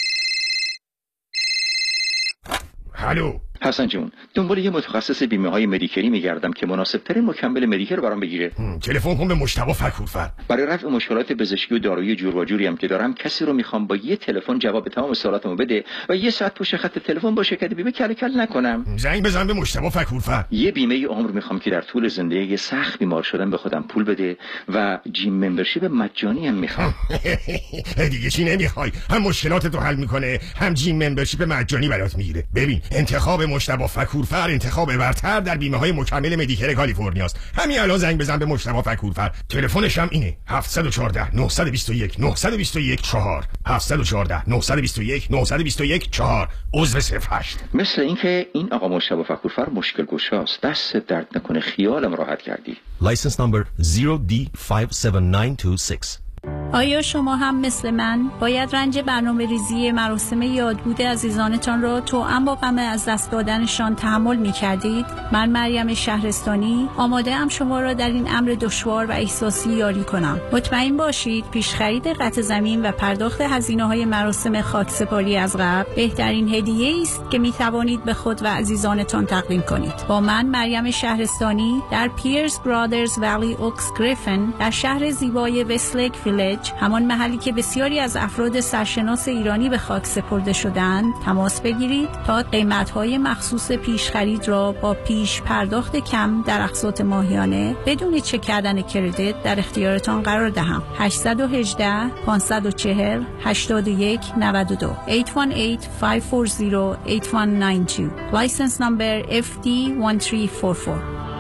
الو حسن جون، دنبال یه متخصص بیمه های مدیکری میگردم که مناسب ترین مکمل مدیکر برام بگیره. تلفن کن به مجتبی فکورفر. برای رفع مشکلات پزشکی و دارویی جور و جوری هم که دارم، کسی رو میخوام با یه تلفن جواب تمام سوالاتمو بده و یه ساعت پشت خط تلفن با شرکت بیمه کل کل نکنم. زنگ بزن به مجتبی فکورفر. یه بیمه عمر میخوام که در طول زندگی سخت بیمار شدن به خودم پول بده و جیم ممبرشیپ مجانی هم میخوام. دیگه چی نمیخوای؟ هم مشکلاتتو حل میکنه، هم جیم ممبرشیپ مجانی برات میگیره. ببین، انتخاب مجتبی فکورفر انتخاب برتر در بیمه های مکمل مدیکر کالیفرنیاست. همین الان زنگ بزن به مجتبی فکورفر. تلفنش هم اینه: هفت یک چهار نه دو یک نه دو یک چهار هفت یک چهار نه دو یک نه دو یک چهار عضو صفر هشت. مثل اینکه این آقا مجتبی فکورفر مشکل گشاست. دست درد نکنه، خیالم راحت کردی. لایسنس نمبر صفر دی پنج هفت نه دو شش. آیا شما هم مثل من باید رنج برنامه ریزی مراسم یادبود عزیزانتان را توأم با غم از دست دادنشان تحمل می کردید؟ من مریم شهرستانی آماده ام شما را در این امر دشوار و احساسی یاری کنم. مطمئن باشید پیش خرید قطع زمین و پرداخت هزینه های مراسم خاکسپاری از قبل بهترین هدیه است که می توانید به خود و عزیزانتان تقدیم کنید. با من مریم شهرستانی در پیرز برادرز ولی اوکس گریفن در شهر زیبای وستلیک ویلج، همان محلی که بسیاری از افراد سرشناس ایرانی به خاک سپرده شدند، تماس بگیرید تا قیمت‌های مخصوص پیش خرید را با پیش پرداخت کم در اقساط ماهیانه بدون چک کردن کردیت در اختیارتان قرار دهم. هشت یک هشت پانصد و چهل هشتاد و یک نود و دو هشت یک هشت پنج چهار صفر هشت یک نه دو License number اف دی یک سه چهار چهار.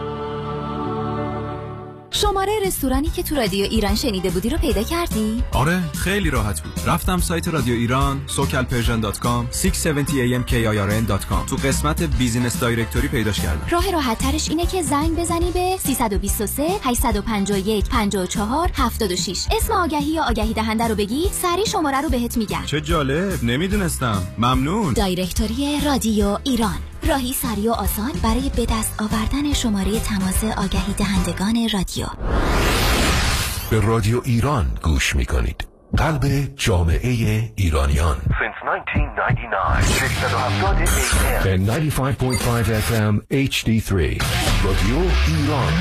شماره رستورانی که تو رادیو ایران شنیده بودی رو پیدا کردی؟ آره، خیلی راحت بود. رفتم سایت رادیو ایران سوکل پرژن دات کام ششصد و هفتاد ای ام کی آی آر ان دات کام تو قسمت بیزینس دایرکتوری پیداش کردم. راه راحت ترش اینه که زنگ بزنی به سه دو سه هشت پنج یک پنج چهار هفت شش. اسم آگهی یا آگهی دهنده رو بگی، سریع شماره رو بهت میگم. چه جالب، نمیدونستم. ممنون. دایرکتوری رادیو ایران، راهی سریع و آسان برای به دست آوردن شماره تماس آگهی دهندگان رادیو. به رادیو ایران گوش میکنید، قلب جامعه ایرانیان. Since nineteen ninety-nine به نود و پنج و پنج اف ام اچ دی سه رادیو ایران.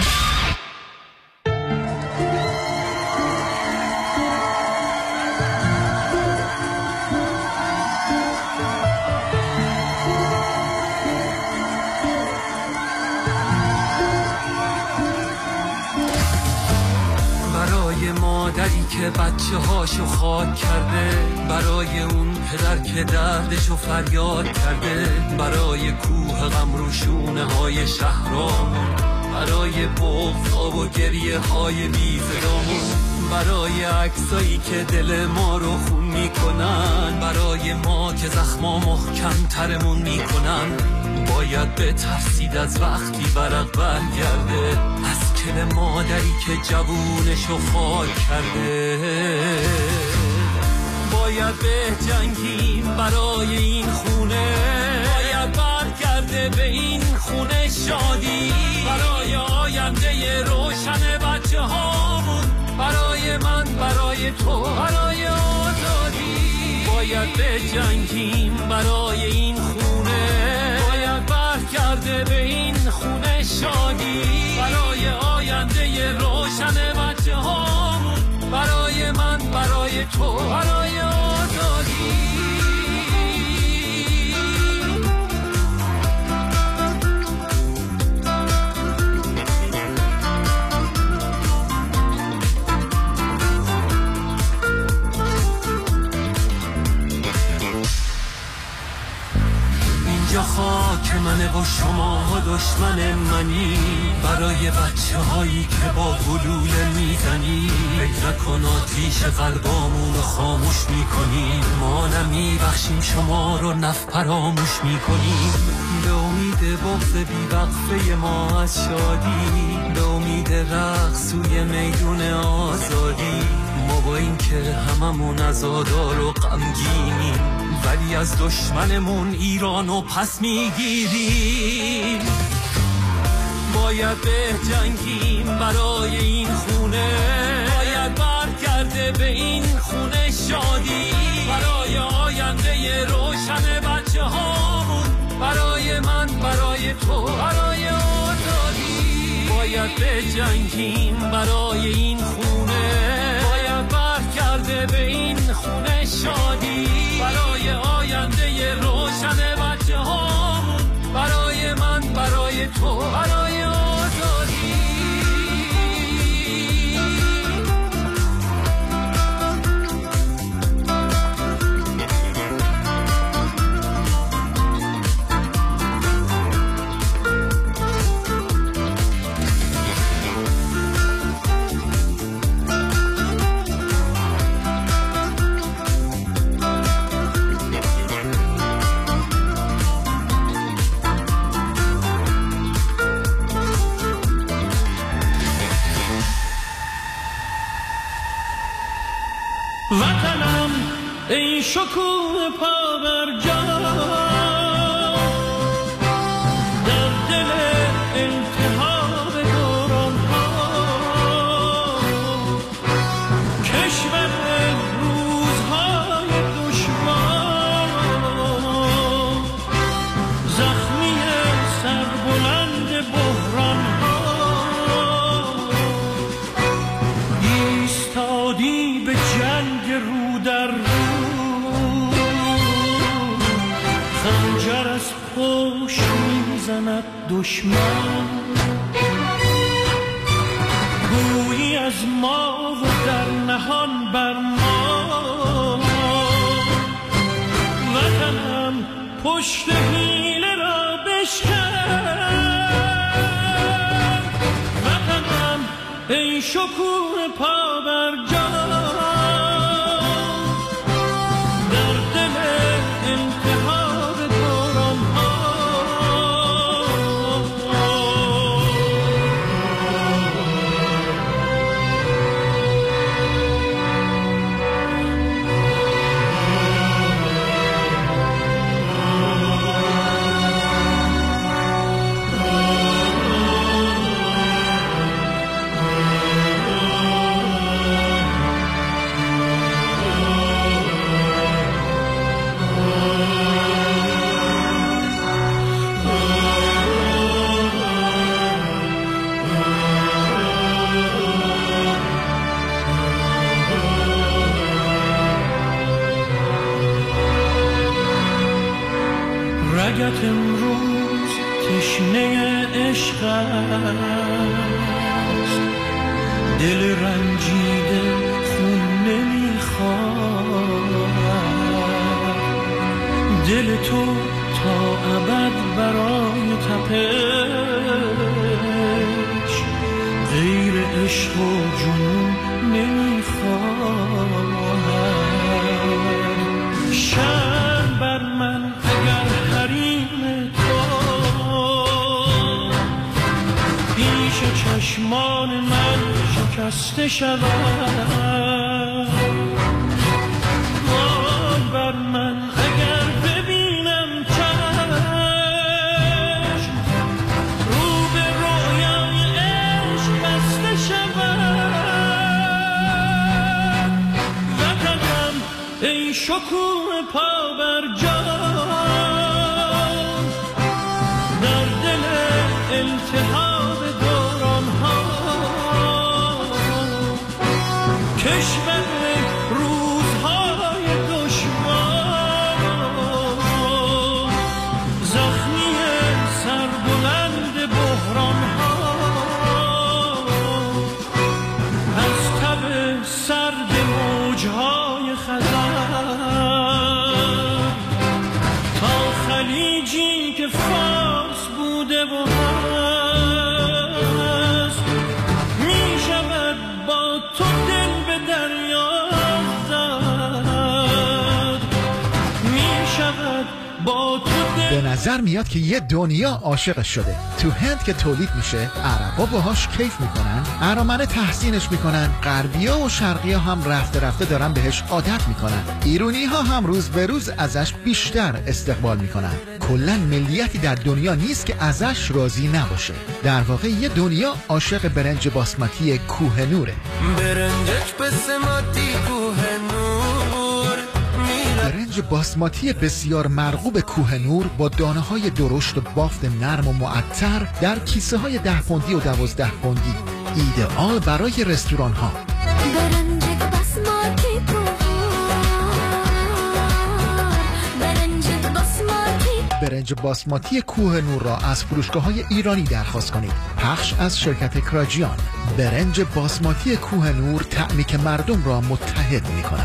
مادری که بچه هاشو خاک کرده، برای اون پدر که دردشو فریاد کرده، برای کوه غم رو شونه های شهرامون، برای بغضا و گریه های بیزدامون، برای عکسایی که دل ما رو خون میکنن، برای ما که زخما محکم ترمون میکنن. باید بترسید از وقتی برق برگرده، از کل مادری که جوونشو خاک کرده. باید به جنگیم برای این خونه، باید برگرده به این خونه شادی، برای آینده روشن بچه هامون، برای من، برای تو، برای آزادی. باید به جنگیم برای این خونه، باید برگرده به این خونه شادی، برای آینده روشن بچه هامون، برای من، برای تو، برای آزادی. اینجا خاک منه و شما دشمن منی، برای بچه هایی که با گلوله میزنی فکر نکن آتیش قلبامون رو خاموش میکنی، ما نمیبخشیم شما رو نف فراموش میکنیم. به امید بغض بیوقفه ما از شادی، به امید رقص سوی میدون آزادی، ما با این که هممون عزادار و غمگینیم ولی از دشمنمون ایرانو پس میگیریم. باید به جنگیم برای این خونه، باید برگرده به این خونه شادی، برای آینده روشن بچه هامون، برای من، برای تو، برای آزادی. باید به جنگیم برای این خونه، باید برگرده به این خونه شادی، برای آینده روشن بچه هامون، برای من، برای تو، برای آزادی. وطنم ای شکوه پا بر جا، در دل التهاب دوران ها، کشور روزهای دشوار، زخمی سربلند بحران ها، ایستادی به جنگ رو در رو، خنجر از پشت میزند دشمن، گویی از ما و در نهان بر ما. وطنم پشت حیله را بشکن، وطنم ای شکوه پا بر جا، در دل التهاب دوران ها. رگت امروز تشنه عشق است، دل رنجیده خون نمیخواد، دل تو تا ابد برای تپش غیر عشق و جنون نمیخواد. شرم بر من اگر حریم تو پیش چشمان من شکسته شود، وای بر من اگر ببینم چشم رو به رویای عشق بسته شود. وطنم ای شکوه پا بر جا، در دل التهاب دوران ها، کشور خلیجی که فارس بوده و هست می شود با تو دل به دریا زد می شود با تو دل. به نظر میاد که یه دنیا عاشقش شده. تو هند که تولید میشه عربا باهاش کیف میکنن، ارامنه تحسینش میکنن، غربیا و شرقیا هم رفته رفته دارن بهش عادت میکنن، ایرونی ها هم روز به روز ازش بیشتر استقبال میکنن. کلا ملیتی در دنیا نیست که ازش راضی نباشه. در واقع یه دنیا عاشق برنج باسمتی کوهنوره. برنجش باسمتی کوهنور، برنج باسماتی بسیار مرغوب کوهنور با دانه های درشت و بافت نرم و معطر در کیسه های ده پوندی و دوازده پوندی، ایدئال برای رستوران ها. برنج باسماتی برنج باسماتی کوهنور را از فروشگاه های ایرانی درخواست کنید. پخش از شرکت کراجیان. برنج باسماتی کوهنور طعمی که مردم را متحد می کند.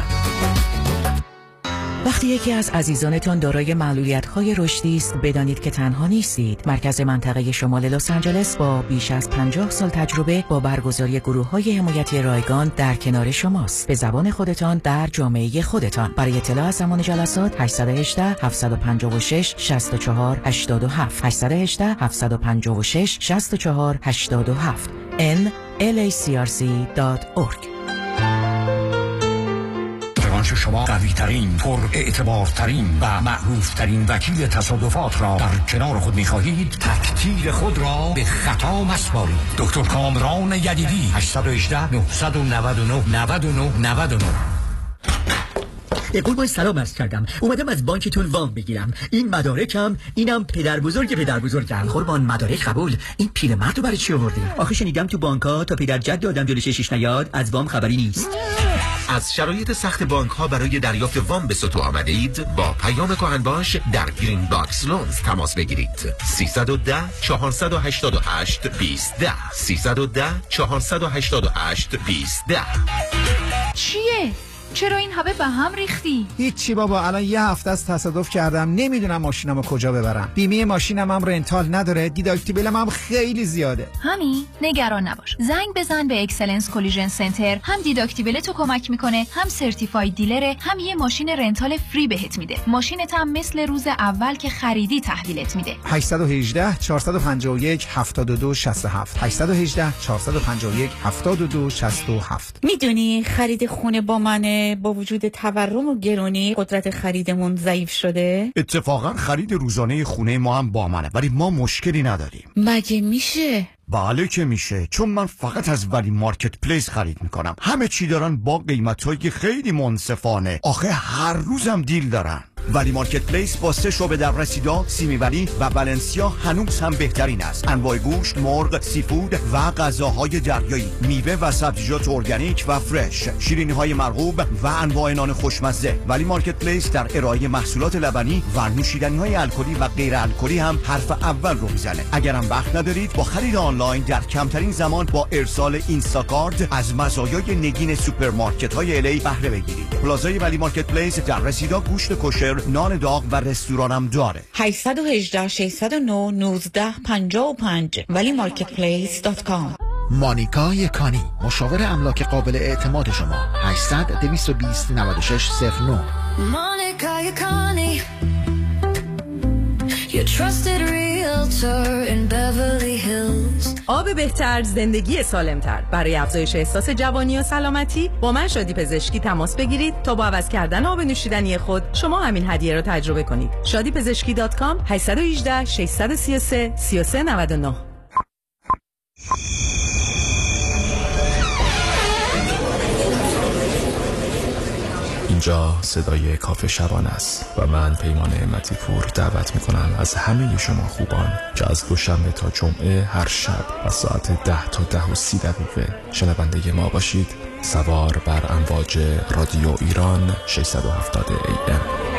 وقتی یکی از عزیزانتان دارای معلولیت‌های رشدی است، بدانید که تنها نیستید. مرکز منطقه شمال لس آنجلس با بیش از پنجاه سال تجربه با برگزاری گروه‌های حمایتی رایگان در کنار شماست. به زبان خودتان در جامعه خودتان. برای اطلاع از زمان جلسات هشت یک هشت، هفت پنج شش، شش چهار هشت هفت هشت یک هشت، هفت پنج شش، شش چهار هشت هفت ان ال ای سی آر سی دات اورگ. شما قوی ترین، پر اعتبار ترین و معروف ترین وکیل تصادفات را در کنار خود می خواهید؟ تکتیر خود را به خطا مسپارید. دکتر کامران یدیدی. هشت یک هشت، نه نه نه، نه نه نه نه. قربان سلام عرض کردم. اومدم از بانکتون وام بگیرم. این مدارکم، اینم پدر بزرگ پدر بزرگم. قربان مدارک قبول. این پیرمردو برای چی آوردی؟ آخه شنیدم تو بانک‌ها تا پدر جد آدم جلوش شیش نیاد از وام خبری نیست. از شرایط سخت بانک ها برای دریافت وام به سطوح آمده اید؟ با پیام کهن باش در گرین باکس لونز تماس بگیرید. سیصد و ده، چهارصد و هشتاد و هشت، بیست ده. سیصد و ده، چهارصد و هشتاد و هشت، بیست ده. چیه؟ چرا این همه به هم ریختی؟ هیچی بابا، الان یه هفته از تصادف کردم، نمیدونم ماشینمو کجا ببرم. بیمه ماشینم هم رنتال نداره، دیداکتیبلم هم خیلی زیاده. همین نگران نباش. زنگ بزن به اکسلنس کلیژن سنتر. هم دیداکتیبل تو کمک میکنه، هم سرتیفاید دیلره، هم یه ماشین رنتال فری بهت میده. ماشینت هم مثل روز اول که خریدی تحویلت میده. هشت یک هشت، چهار پنج یک، هفت دو شش هفت هشت یک هشت، چهار پنج یک، هفت دو شش هفت. میدونی خرید خونه با منه، با وجود تورم و گرونی قدرت خریدمون ضعیف شده؟ اتفاقا خرید روزانه خونه ما هم با منه، ولی ما مشکلی نداریم. مگه میشه؟ بله که میشه، چون من فقط از ولی مارکت پلیس خرید میکنم. همه چی دارن با قیمتایی که خیلی منصفانه. آخه هر روزم دیل دارن. ولی مارکت پلیس با سه شعبه در رسیدا، سیمی ولی و والنسیا هنوز هم بهترین است. انواع گوشت، مرغ، سیفود و غذاهای دریایی، میوه و سبزیجات ارگانیک و فرش، شیرینی‌های مرغوب و انواع نان خوشمزه. ولی مارکت پلیس در ارائه محصولات لبنی و نوشیدنی‌های الکلی و غیر الکلی هم حرف اول رو میزنه. اگرم وقت ندارید، با خرید آنلاین در کمترین زمان با ارسال اینستاکارت از مزایای نگین سوپرمارکت‌های الی بهره بگیرید. پلازای ولی مارکت پلیس در رسیدا گوشت کوشر، نان داغ و رستورانم داره. هشت یک هشت، شش صفر نه، یک نه پنج پنج ولی مارکت پلیس دات کام. مانیکا یکانی، مشاور املاک قابل اعتماد شما. هشتصد، دویست و بیست، نود و شش، صفر نه. مانیکا یکانی، your trusted realtor in Beverly Hills. آب بهتر، زندگی سالمتر. برای افزایش احساس جوانی و سلامتی با من شادی پزشکی تماس بگیرید تا با عوض کردن آب نوشیدنی خود شما همین هدیه را تجربه کنید. شادی پزشکی دات کام. هشت یک هشت، شش سه سه، سه سه نه نه. اینجا صدای کافه شبانه است و من پیمان احمدی پور دعوت میکنم از همه شما خوبان که از دوشنبه تا جمعه هر شب از ساعت ده تا ده و سی دقیقه شنونده ما باشید. سوار بر امواج رادیو ایران ششصد و هفتاد ای ام.